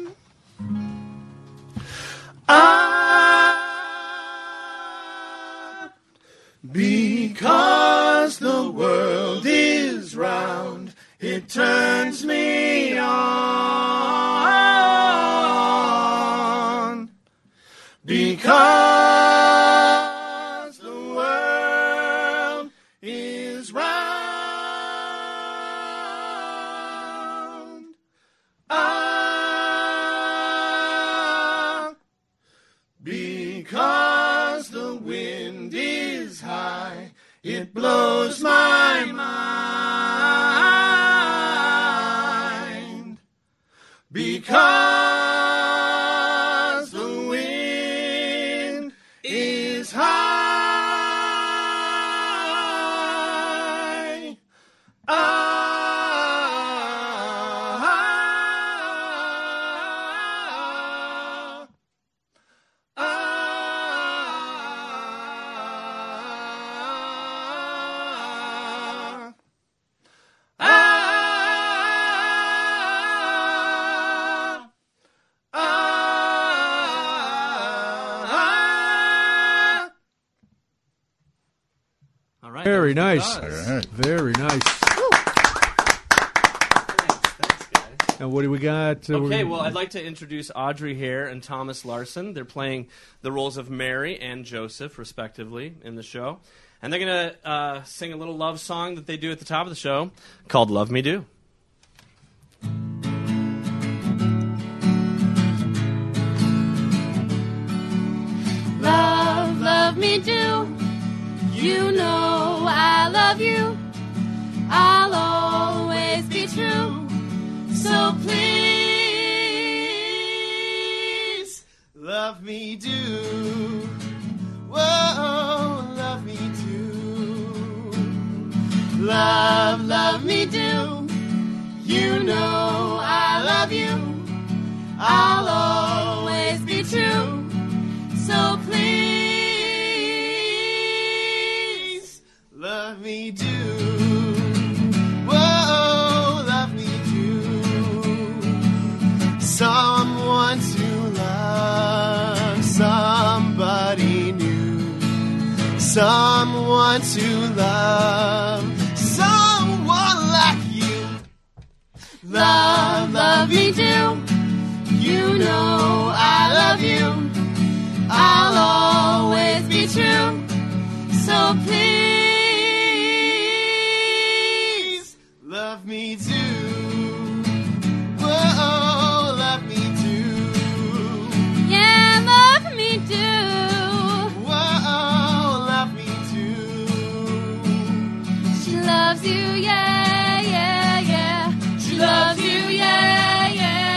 Because the world is round, it turns me on. Because the world is round. Ah, because the wind is high, it blows my mind. Because the wind is high. Ah, All right. Very nice. Does. Very nice. And what do we got? Uh, Okay, we- well, I'd like to introduce Audrey Hare and Thomas Larson. They're playing the roles of Mary and Joseph, respectively, in the show. And they're going to uh, sing a little love song that they do at the top of the show called Love Me Do. Love, love me do. You know I love you. I'll always be true. So please, love me do. Whoa, love me do. love, love me do. You know I love you. I'll always be true. So please, love me do. Whoa, love me do. Someone to love, somebody new. Someone to love, someone like you. love, love me do. You know I love you. I'll always be true. So please, love me do. Whoa, love me do. yeah, love me do. Whoa, love me do. She loves you, yeah, yeah, yeah. She loves you, yeah, yeah,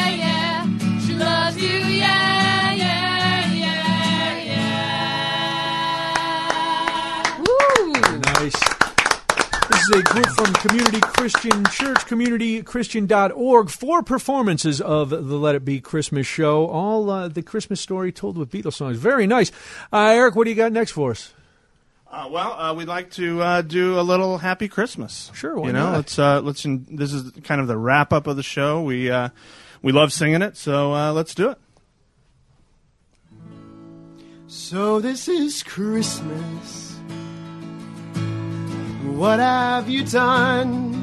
Community Christian Church, community christian dot org. Four performances of the Let It Be Christmas show. All uh, the Christmas story told with Beatles songs. Very nice. Uh, Eric, what do you got next for us? Uh, well, uh, we'd like to uh, do a little Happy Christmas. Sure, why you know, not? let's uh, let's. En- this is kind of the wrap up of the show. We uh, we love singing it, so uh, let's do it. So this is Christmas. What have you done?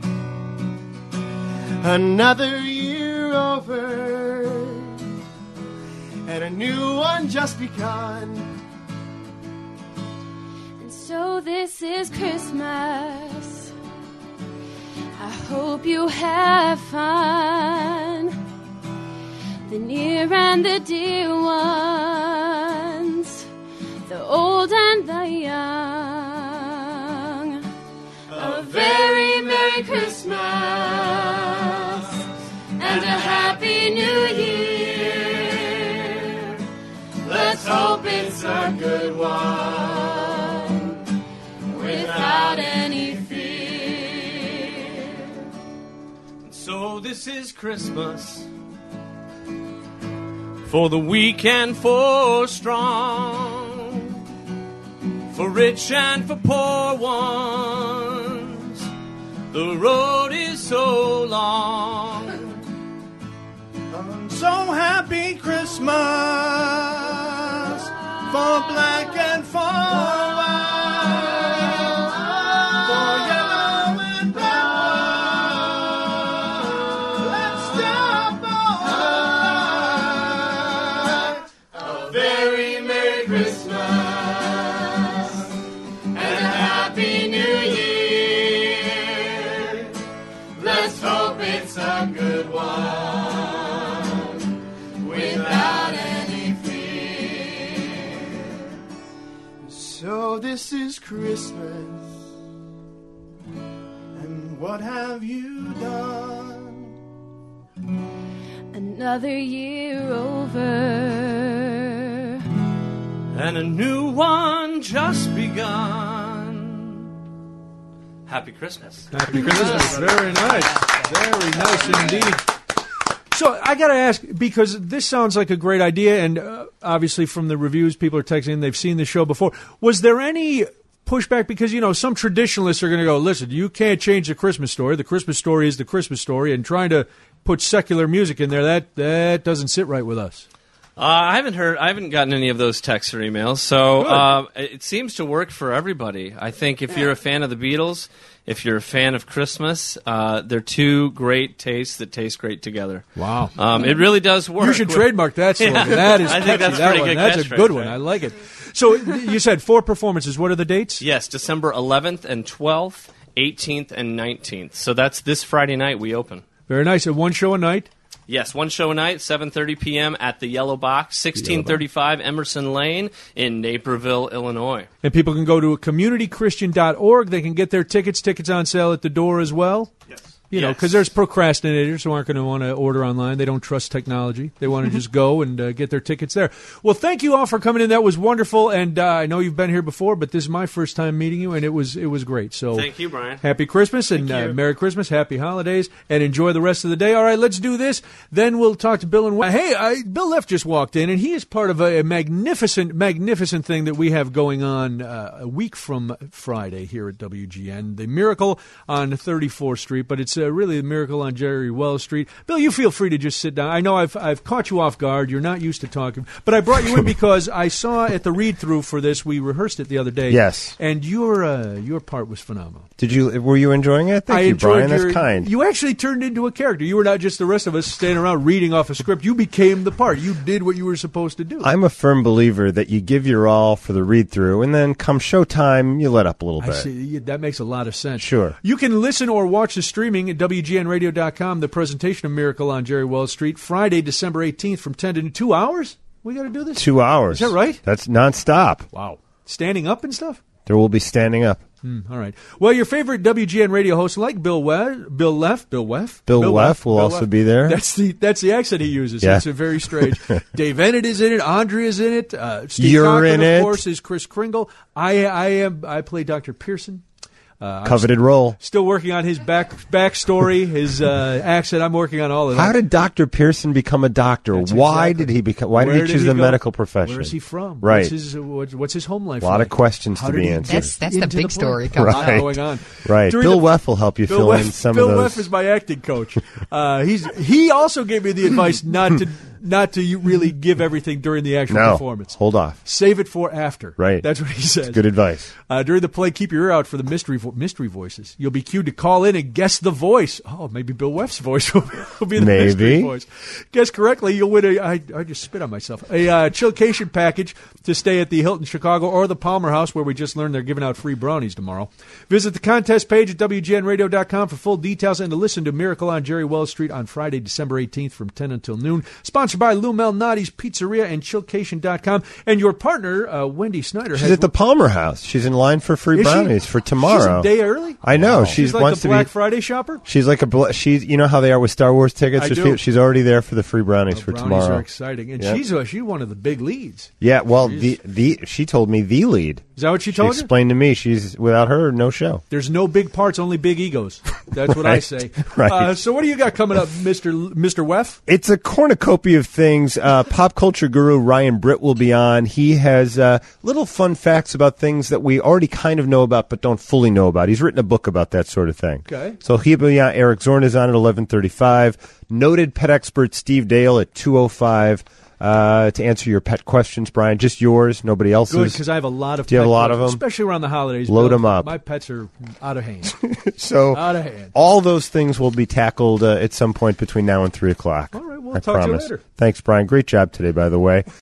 Another year over, and a new one just begun. And so this is Christmas. I hope you have fun. The near and the dear ones, the old and the young. A very Merry Christmas and a Happy New Year. Let's hope it's a good one without any fear. So this is Christmas for the weak and for strong, for rich and for poor ones. The road is so long. So happy Christmas for black and for white, for yellow and brown. Let's stop all. A very Merry Christmas and a Happy New Year. Let's hope it's a good one without any fear. So this is Christmas, and what have you done? Another year over, And a new one just begun. Happy Christmas. Happy Christmas. Very nice. Very nice indeed. So I got to ask, because this sounds like a great idea, and uh, obviously from the reviews, people are texting, they've seen the show before. Was there any pushback? Because, you know, some traditionalists are going to go, listen, you can't change the Christmas story. The Christmas story is the Christmas story, and trying to put secular music in there, that, that doesn't sit right with us. Uh, I haven't heard. I haven't gotten any of those texts or emails, so uh, it seems to work for everybody. I think if you're a fan of the Beatles, if you're a fan of Christmas, uh, they're two great tastes that taste great together. Wow, um, it really does work. You should trademark that slogan. Yeah. That is I catchy. think that's that pretty one. good. That's a catchphrase, good one. right? I like it. So you said four performances. What are the dates? Yes, December eleventh and twelfth, eighteenth and nineteenth. So that's this Friday night we open. Very nice. And one show a night. Yes, one show a night, seven thirty p.m. at the Yellow Box, sixteen thirty-five Emerson Lane in Naperville, Illinois. And people can go to community christian dot org. They can get their tickets. Tickets on sale at the door as well. Yes. You know, because there's procrastinators who aren't going to want to order online. They don't trust technology. They want to just go and uh, get their tickets there. Well, thank you all for coming in. That was wonderful. And uh, I know you've been here before, but this is my first time meeting you, and it was it was great. So Thank you, Brian. Happy Christmas and uh, Merry Christmas, Happy Holidays, and enjoy the rest of the day. All right, let's do this. Then we'll talk to Bill and Hey, I, Bill Leff just walked in, and he is part of a, a magnificent, magnificent thing that we have going on uh, a week from Friday here at W G N, the Miracle on thirty-fourth Street, but it's uh, really a miracle on Jerry Wells Street. Bill, you feel free to just sit down. I know I've I've caught you off guard. You're not used to talking, but I brought you in because I saw at the read-through for this, we rehearsed it the other day. Yes. And your uh, your part was phenomenal. Did you? Were you enjoying it? Thank I you, enjoyed Brian. your- That's kind. You actually turned into a character. You were not just the rest of us standing around reading off a script. You became the part. You did what you were supposed to do. I'm a firm believer that you give your all for the read-through, and then come showtime, you let up a little I bit. see. Yeah, that makes a lot of sense. Sure. You can listen or watch the streaming at W G N radio dot com, the presentation of Miracle on Jerry Wells Street, Friday, December eighteenth from ten to two hours? We got to do this? Two hours. Is that right? That's nonstop. Wow. Standing up and stuff? There will be standing up. Hmm, all right. Well, your favorite W G N radio hosts like Bill We- Bill Leff, Bill Weff, Bill Weff will Bill also Weff. be there. That's the that's the accent he uses. Yeah. It's a very strange. Dave Ennett is in it. Andrea's in it. Uh, Steve You're Cochran, in of it. course, is Chris Kringle. I I am I play Doctor Pearson. Uh, Coveted I'm st- role. Still working on his back backstory, his uh, accent. I'm working on all of that. How did Doctor Pearson become a doctor? That's Why exactly. did he become? Why Where did he did choose he the go? medical profession? Where is he from? Right. What's his, uh, what's, what's his home life A lot like? of questions How to did be he answered. get That's- that's the into big play? story coming Right. up. Going on. Right. During Bill the- Weff will help you Bill fill Weff, in some Bill of those. Weff is my acting coach. Uh, he's he also gave me the advice not to not to you really give everything during the actual No. performance. Hold off. Save it for after. Right. That's what he says. Good advice. Uh, during the play, keep your ear out for the mystery vo- mystery voices. You'll be cued to call in and guess the voice. Oh, maybe Bill Weff's voice will be, will be the Maybe. mystery voice. Guess correctly, you'll win a. I, I just spit on myself. A uh, chillcation package to stay at the Hilton Chicago or the Palmer House, where we just learned they're giving out free brownies tomorrow. Visit the contest page at W G N radio dot com for full details and to listen to Miracle on Jerry Wells Street on Friday, December eighteenth from ten until noon. Sponsored by Lou Malnati's Pizzeria and chillcation dot com. And your partner, uh, Wendy Snyder. She's has, at the Palmer House. She's in line for free Is she? brownies for tomorrow. She's a day early? I know. Wow. She's, She's like wants a to Black be. Friday shopper? She's like a. bl- She's you know how they are with Star Wars tickets. I There's do. people- She's already there for the free brownies for Brownies tomorrow. are exciting. And Yep. she's, uh, she's one of the big leads. Yeah, well, She's- the the she told me the lead. Is that what she She told you? explained to me she's without her no show. There's no big parts, only big egos. That's what I Right. say. Right. Uh, so what do you got coming up, Mister L- Mister Weff? It's a cornucopia of things. Uh, pop culture guru Ryan Britt will be on. He has uh, little fun facts about things that we already kind of know about but don't fully know about. He's written a book about that sort of thing. Okay. So he'll be on. Eric Zorn is on at eleven thirty-five. Noted pet expert Steve Dale at two oh five. Uh, to answer your pet questions, Brian, just yours, nobody else's. Good, because I have a lot of Do you have pet a lot of questions, them? especially around the holidays. Load Bill. 'em up. My pets are out of hand. So out of hand. all those things will be tackled uh, at some point between now and three o'clock. All right, we'll I talk to you promise. later. Thanks, Brian. Great job today, by the way.